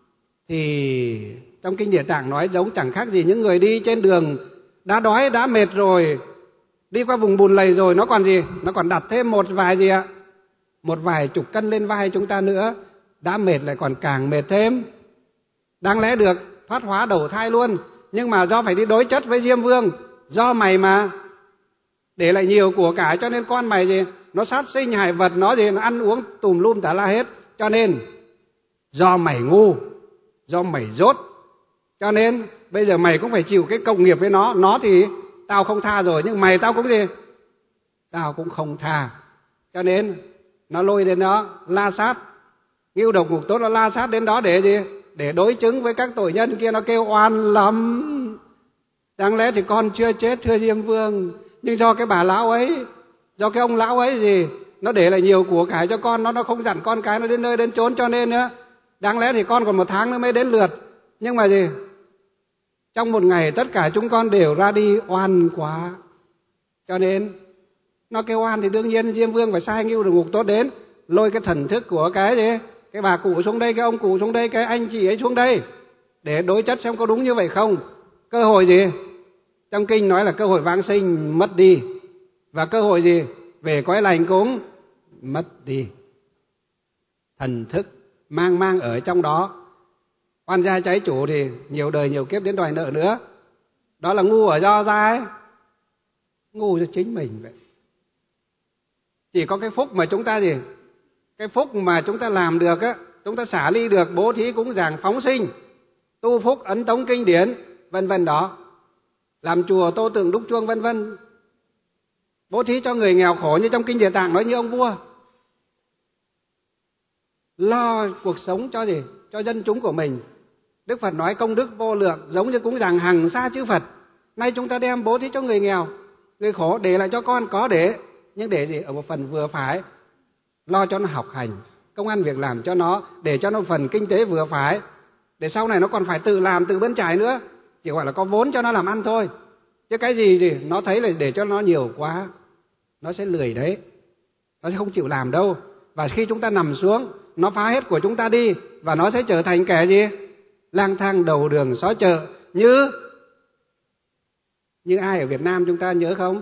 Thì trong kinh Địa Tạng nói giống chẳng khác gì những người đi trên đường đã đói đã mệt rồi, đi qua vùng bùn lầy rồi, nó còn gì? Nó còn đặt thêm một vài gì ạ? Một vài chục cân lên vai chúng ta nữa, đã mệt lại còn càng mệt thêm. Đáng lẽ được thoát hóa đầu thai luôn, nhưng mà do phải đi đối chất với Diêm Vương, do mày mà để lại nhiều của cải cho nên con mày gì? Nó sát sinh hại vật, nó gì? Nó ăn uống tùm lum tả la hết. Cho nên do mày ngu, do mày dốt, cho nên bây giờ mày cũng phải chịu cái cộng nghiệp với nó. Nó thì tao không tha rồi, nhưng mày tao cũng gì? Tao cũng không tha. Cho nên nó lôi đến đó la sát, ngưu độc ngục tốt nó la sát đến đó để gì? Để đối chứng với các tội nhân kia. Nó kêu oan lắm. Đáng lẽ thì con chưa chết thưa Diêm Vương, nhưng do cái bà lão ấy, do cái ông lão ấy gì, nó để lại nhiều của cải cho con, nó nó không dặn con cái nó đến nơi đến chốn, cho nên nữa đáng lẽ thì con còn một tháng nữa mới đến lượt. Nhưng mà gì? Trong một ngày tất cả chúng con đều ra đi, oan quá. Cho nên nó kêu oan thì đương nhiên Diêm Vương phải sai ngưu độc ngục tốt đến, lôi cái thần thức của cái gì? Cái bà cụ xuống đây, cái ông cụ xuống đây, cái anh chị ấy xuống đây, để đối chất xem có đúng như vậy không. Cơ hội gì? Trong kinh nói là cơ hội vãng sinh mất đi, và cơ hội gì? Về cõi lành cũng mất đi. Thần thức mang mang ở trong đó. Oan gia trái chủ thì nhiều đời nhiều kiếp đến đòi nợ nữa. Đó là ngu ở do ra ấy. Ngu cho chính mình vậy. Chỉ có cái phúc mà chúng ta gì? Cái phúc mà chúng ta làm được á, chúng ta xả ly được, bố thí cúng dường, phóng sinh, tu phúc, ấn tống kinh điển, vân vân đó, làm chùa, tô tượng, đúc chuông, vân vân, bố thí cho người nghèo khổ như trong kinh Địa Tạng nói như ông vua, lo cuộc sống cho gì? Cho dân chúng của mình. Đức Phật nói công đức vô lượng, giống như cúng dường hằng sa chư Phật. Nay chúng ta đem bố thí cho người nghèo, người khổ, để lại cho con có để, nhưng để gì? Ở một phần vừa phải, lo cho nó học hành, công ăn việc làm cho nó, để cho nó phần kinh tế vừa phải, để sau này nó còn phải tự làm, tự bươn chải nữa. Chỉ gọi là có vốn cho nó làm ăn thôi. Chứ cái gì thì nó thấy là để cho nó nhiều quá, nó sẽ lười đấy, nó sẽ không chịu làm đâu. Và khi chúng ta nằm xuống, nó phá hết của chúng ta đi, và nó sẽ trở thành kẻ gì? Lang thang đầu đường xó chợ. Như Như ai ở Việt Nam chúng ta nhớ không?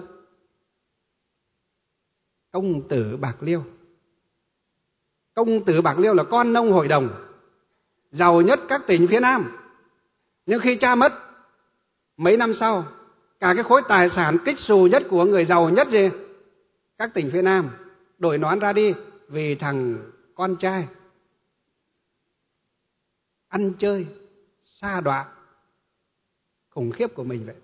Công tử Bạc Liêu. Công tử Bạc Liêu là con nông hội đồng, giàu nhất các tỉnh phía Nam. Nhưng khi cha mất, mấy năm sau, cả cái khối tài sản kích xù nhất của người giàu nhất gì? Các tỉnh phía Nam đổi nón ra đi, vì thằng con trai ăn chơi sa đọa khủng khiếp của mình vậy.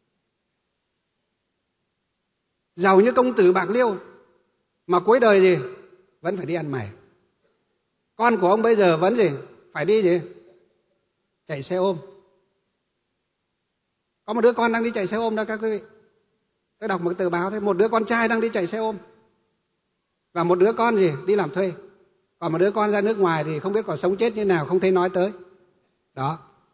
Giàu như công tử Bạc Liêu mà cuối đời gì? Vẫn phải đi ăn mày. Con của ông bây giờ vẫn gì? Phải đi gì? Chạy xe ôm. Có một đứa con đang đi chạy xe ôm đó các quý vị. Tôi đọc một tờ báo thấy một đứa con trai đang đi chạy xe ôm, và một đứa con gì? Đi làm thuê. Còn một đứa con ra nước ngoài thì không biết còn sống chết như nào, không thấy nói tới. Đó.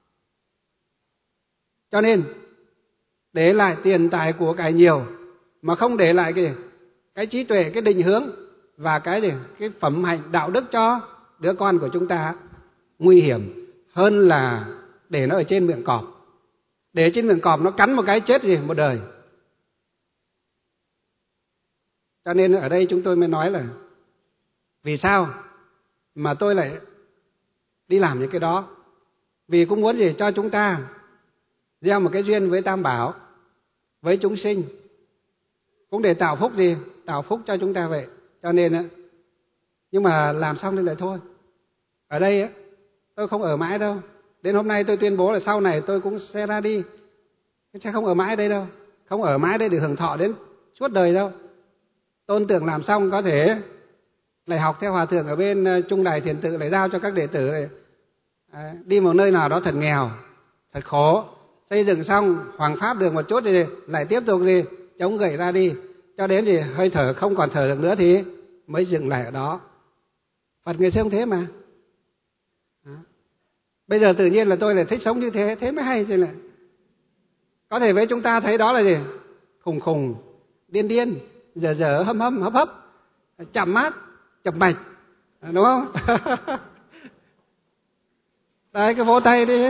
Cho nên để lại tiền tài của cải nhiều mà không để lại cái cái trí tuệ, cái định hướng và cái gì? Cái phẩm hạnh đạo đức cho đứa con của chúng ta, nguy hiểm hơn là để nó ở trên miệng cọp. Để trên miệng cọp nó cắn một cái chết gì? Một đời. Cho nên ở đây chúng tôi mới nói là vì sao mà tôi lại đi làm những cái đó? Vì cũng muốn gì? Cho chúng ta gieo một cái duyên với Tam Bảo, với chúng sinh, cũng để tạo phúc gì? Tạo phúc cho chúng ta vậy. Cho nên nhưng mà làm xong thì lại thôi. Ở đây tôi không ở mãi đâu. Đến hôm nay tôi tuyên bố là sau này tôi cũng sẽ ra đi, sẽ không ở mãi đây đâu. Không ở mãi đây để hưởng thọ đến suốt đời đâu. Tôn tưởng làm xong có thể lại học theo hòa thượng ở bên Trung Đài Thiền Tự, lại giao cho các đệ tử này à, đi một nơi nào đó thật nghèo, thật khổ, xây dựng xong hoằng pháp được một chút thì lại tiếp tục gì chống gậy ra đi, cho đến gì hơi thở không còn thở được nữa thì mới dừng lại ở đó. Phật ngày xưa không thế mà. Đó. Bây giờ tự nhiên là tôi lại thích sống như thế, thế mới hay chứ lại. Có thể với chúng ta thấy đó là gì? Khùng khùng, điên điên, dở dở, hâm hâm, hấp hấp, chậm mát, chậm mạch, đúng không? Đấy, cái vỗ tay đi.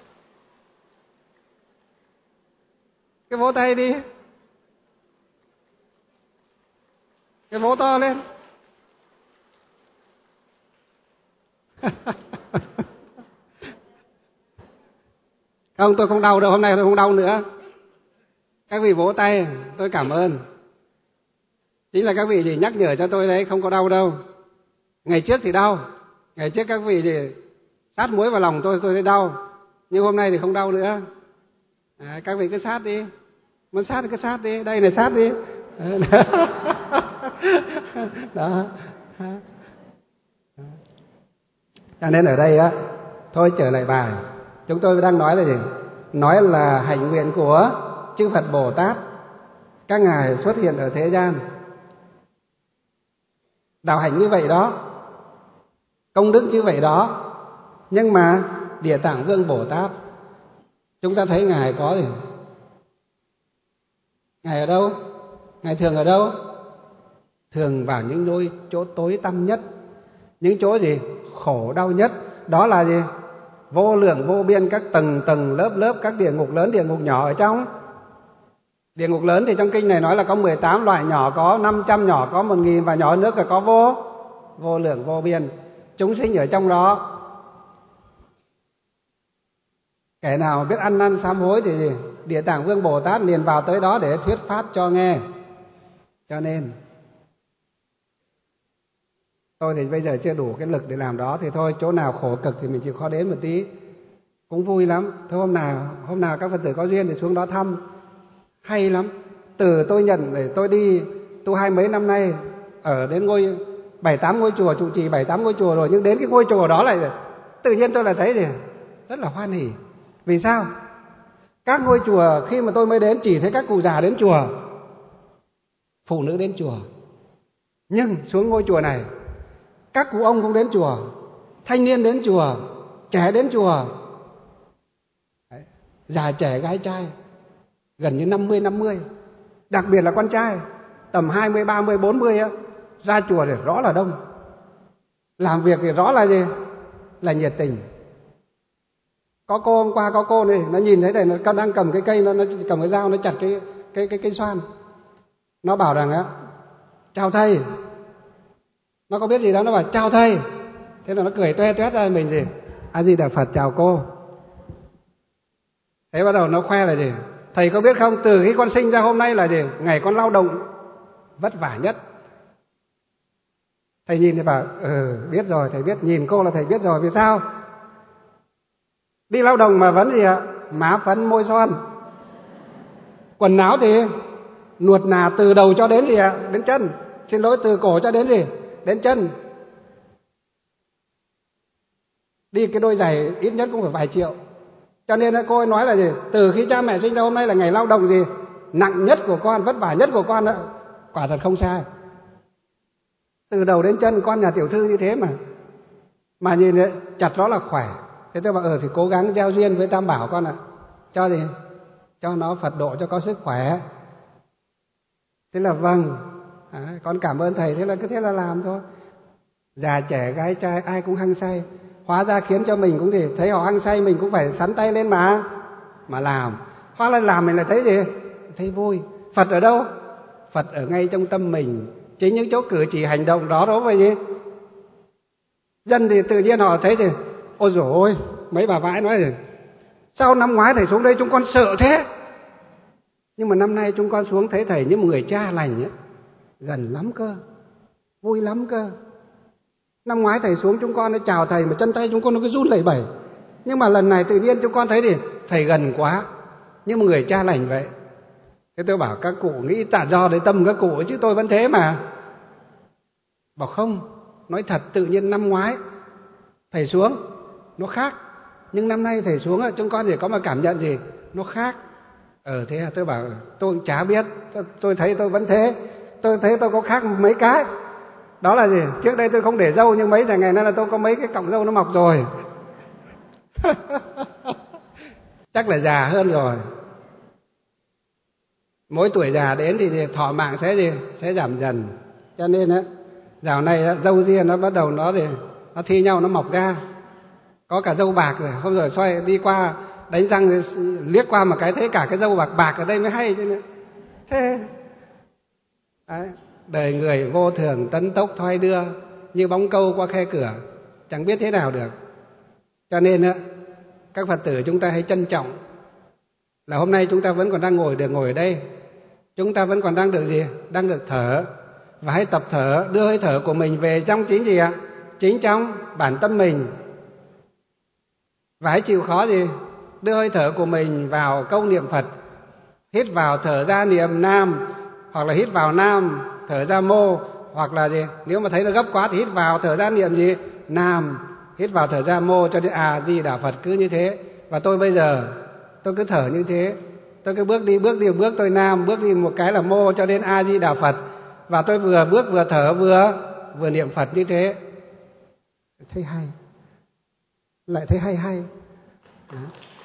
Cái vỗ tay đi. Cái vỗ to lên. Không, tôi không đau đâu, hôm nay tôi không đau nữa. Các vị vỗ tay, tôi cảm ơn. Chính là các vị gì nhắc nhở cho tôi đấy, không có đau đâu. Ngày trước thì đau, ngày trước các vị gì sát muối vào lòng tôi, tôi thấy đau. Nhưng hôm nay thì không đau nữa. À, các vị cứ sát đi, muốn sát thì cứ sát đi, đây này sát đi. Đó. Cho nên ở đây á, thôi trở lại bài. Chúng tôi đang nói là gì? Nói là hạnh nguyện của chư Phật Bồ Tát, các ngài xuất hiện ở thế gian. Đạo hạnh như vậy đó, công đức như vậy đó. Nhưng mà Địa Tạng Vương Bồ Tát, chúng ta thấy ngài có gì? Ngài ở đâu? Ngài thường ở đâu? Thường vào những nơi chỗ tối tăm nhất, những chỗ gì? Khổ đau nhất. Đó là gì? Vô lượng vô biên các tầng tầng lớp lớp các địa ngục lớn, địa ngục nhỏ ở trong. Địa ngục lớn thì trong kinh này nói là có mười tám loại, nhỏ có năm trăm, nhỏ có một nghìn, và nhỏ hơn nữa là có vô vô lượng vô biên chúng sinh ở trong đó. Kẻ nào biết ăn năn sám hối thì Địa Tạng Vương Bồ Tát liền vào tới đó để thuyết pháp cho nghe. Cho nên tôi thì bây giờ chưa đủ cái lực để làm đó, thì thôi chỗ nào khổ cực thì mình chịu khó đến một tí, cũng vui lắm. Thôi hôm nào hôm nào các Phật tử có duyên thì xuống đó thăm, hay lắm. Từ tôi nhận để tôi đi tu hai mấy năm nay, ở đến ngôi bảy tám ngôi chùa, trụ trì bảy tám ngôi chùa rồi, nhưng đến cái ngôi chùa đó lại tự nhiên tôi lại thấy thì rất là hoan hỉ. Vì sao? Các ngôi chùa khi mà tôi mới đến chỉ thấy các cụ già đến chùa, phụ nữ đến chùa. Nhưng xuống ngôi chùa này, các cụ ông cũng đến chùa, thanh niên đến chùa, trẻ đến chùa. Đấy, già trẻ gái trai gần như năm mươi năm mươi, đặc biệt là con trai tầm hai mươi, ba mươi, bốn mươi á, ra chùa thì rõ là đông. Làm việc thì rõ là gì? Là nhiệt tình. Có cô hôm qua có cô này, nó nhìn thấy này, nó đang cầm cái cây, nó, nó cầm cái dao, nó chặt cái cái cái cây xoan. Nó bảo rằng á, chào thầy. Nó có biết gì đâu, nó bảo chào thầy. Thế là nó cười toe toét ra mình gì? A Di Đà Phật chào cô. Thế bắt đầu nó khoe là gì? Thầy có biết không, từ khi con sinh ra hôm nay là gì? Ngày con lao động vất vả nhất. Thầy nhìn thì bảo, ừ biết rồi, thầy biết. Nhìn cô là thầy biết rồi. Vì sao? Đi lao động mà vẫn gì ạ? Má phấn môi son. Quần áo thì nuột nà từ đầu cho đến gì ạ? Đến chân. Xin lỗi, từ cổ cho đến gì? Đến chân. Đi cái đôi giày ít nhất cũng phải vài triệu. Cho nên cô ấy nói là gì? Từ khi cha mẹ sinh ra hôm nay là ngày lao động gì? Nặng nhất của con, vất vả nhất của con đó. Quả thật không sai. Từ đầu đến chân con nhà tiểu thư như thế mà. Mà nhìn ấy, chặt đó là khỏe. Thế tôi bảo, ờ thì cố gắng gieo duyên với Tam Bảo con ạ. Cho gì? Cho nó Phật độ cho có sức khỏe. Thế là vâng, à, con cảm ơn thầy. Thế là cứ thế là làm thôi. Già trẻ gái trai ai cũng hăng say. Hóa ra khiến cho mình cũng thì thấy họ hăng say, mình cũng phải sắn tay lên mà mà làm. Hóa ra làm mình lại thấy gì? Thấy vui. Phật ở đâu? Phật ở ngay trong tâm mình. Chính những chỗ cử chỉ hành động đó đó vậy gì? Dân thì tự nhiên họ thấy thì ôi dồi ôi, mấy bà vãi nói gì? Sao năm ngoái thầy xuống đây chúng con sợ thế? Nhưng mà năm nay chúng con xuống thấy thầy như một người cha lành ấy, gần lắm cơ, vui lắm cơ. Năm ngoái thầy xuống chúng con nó chào thầy mà chân tay chúng con nó cứ run lẩy bẩy. Nhưng mà lần này tự nhiên chúng con thấy thì thầy gần quá, như một người cha lành vậy. Thế tôi bảo các cụ nghĩ tại do đấy tâm các cụ chứ tôi vẫn thế mà. Bảo không, Nói thật, tự nhiên năm ngoái thầy xuống nó khác, nhưng năm nay thầy xuống chúng con chỉ có mà cảm nhận gì nó khác. Ờ thế à, tôi bảo tôi cũng chả biết, tôi, tôi thấy tôi vẫn thế, tôi thấy tôi có khác mấy cái. Đó là gì? Trước đây tôi không để râu, nhưng mấy ngày nay là tôi có mấy cái cọng râu nó mọc rồi. Chắc là già hơn rồi. Mỗi tuổi già đến thì thọ mạng sẽ gì? Sẽ giảm dần. Cho nên á, dạo này râu ria nó bắt đầu nó thì nó thi nhau nó mọc ra. Có cả râu bạc rồi, hôm rồi xoay đi qua đánh răng liếc qua một cái thấy cả cái râu bạc bạc ở đây mới hay chứ nữa. Thế đấy, đời người vô thường tấn tốc thoi đưa như bóng câu qua khe cửa, chẳng biết thế nào được. Cho nên á, các Phật tử chúng ta hãy trân trọng là hôm nay chúng ta vẫn còn đang ngồi được ngồi ở đây, chúng ta vẫn còn đang được gì? Đang được thở. Và hãy tập thở, đưa hơi thở của mình về trong chính gì ạ? Chính trong bản tâm mình. Và hãy chịu khó gì? Đưa hơi thở của mình vào câu niệm Phật. Hít vào thở ra niệm Nam, hoặc là hít vào Nam thở ra Mô, hoặc là gì? Nếu mà thấy nó gấp quá thì hít vào thở ra niệm gì? Nam, hít vào thở ra Mô cho đến A Di Đà Phật, cứ như thế. Và tôi bây giờ tôi cứ thở như thế, tôi cứ bước đi bước đi bước tôi Nam, bước đi một cái là Mô cho đến A Di Đà Phật, và tôi vừa bước vừa thở vừa vừa niệm Phật như thế. Thấy hay, lại thấy hay hay. Đó.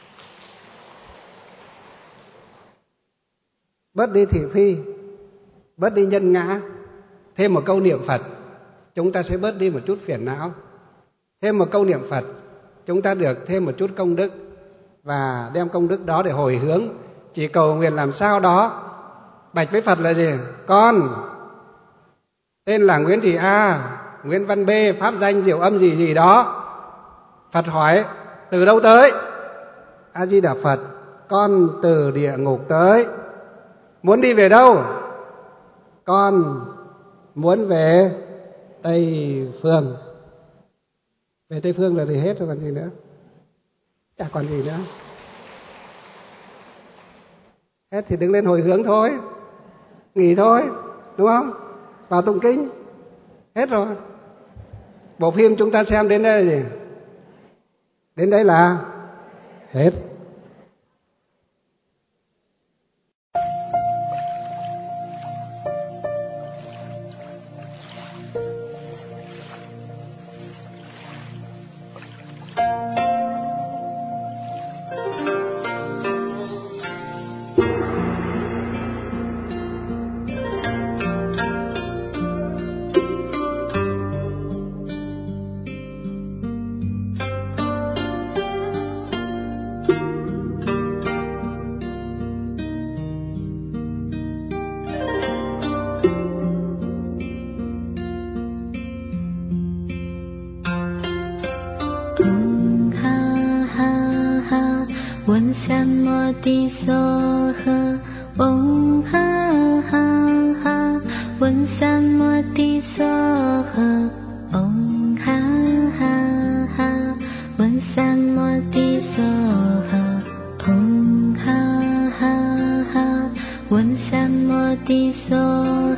Bớt đi thị phi, bớt đi nhân ngã, thêm một câu niệm Phật, chúng ta sẽ bớt đi một chút phiền não. Thêm một câu niệm Phật, chúng ta được thêm một chút công đức, và đem công đức đó để hồi hướng, chỉ cầu nguyện làm sao đó. Bạch với Phật là gì? Con tên là Nguyễn Thị A, Nguyễn Văn B, pháp danh diệu âm gì gì đó. Phật hỏi từ đâu tới? A Di Đà Phật, con từ địa ngục tới. Muốn đi về đâu? Con muốn về Tây Phương. Về Tây Phương là thì hết rồi còn gì nữa, chả còn gì nữa. Hết thì đứng lên hồi hướng thôi, nghỉ thôi, đúng không? Vào tụng kinh, hết rồi. Bộ phim chúng ta xem đến đây là gì? Đến đây là hết. One Sam Modi So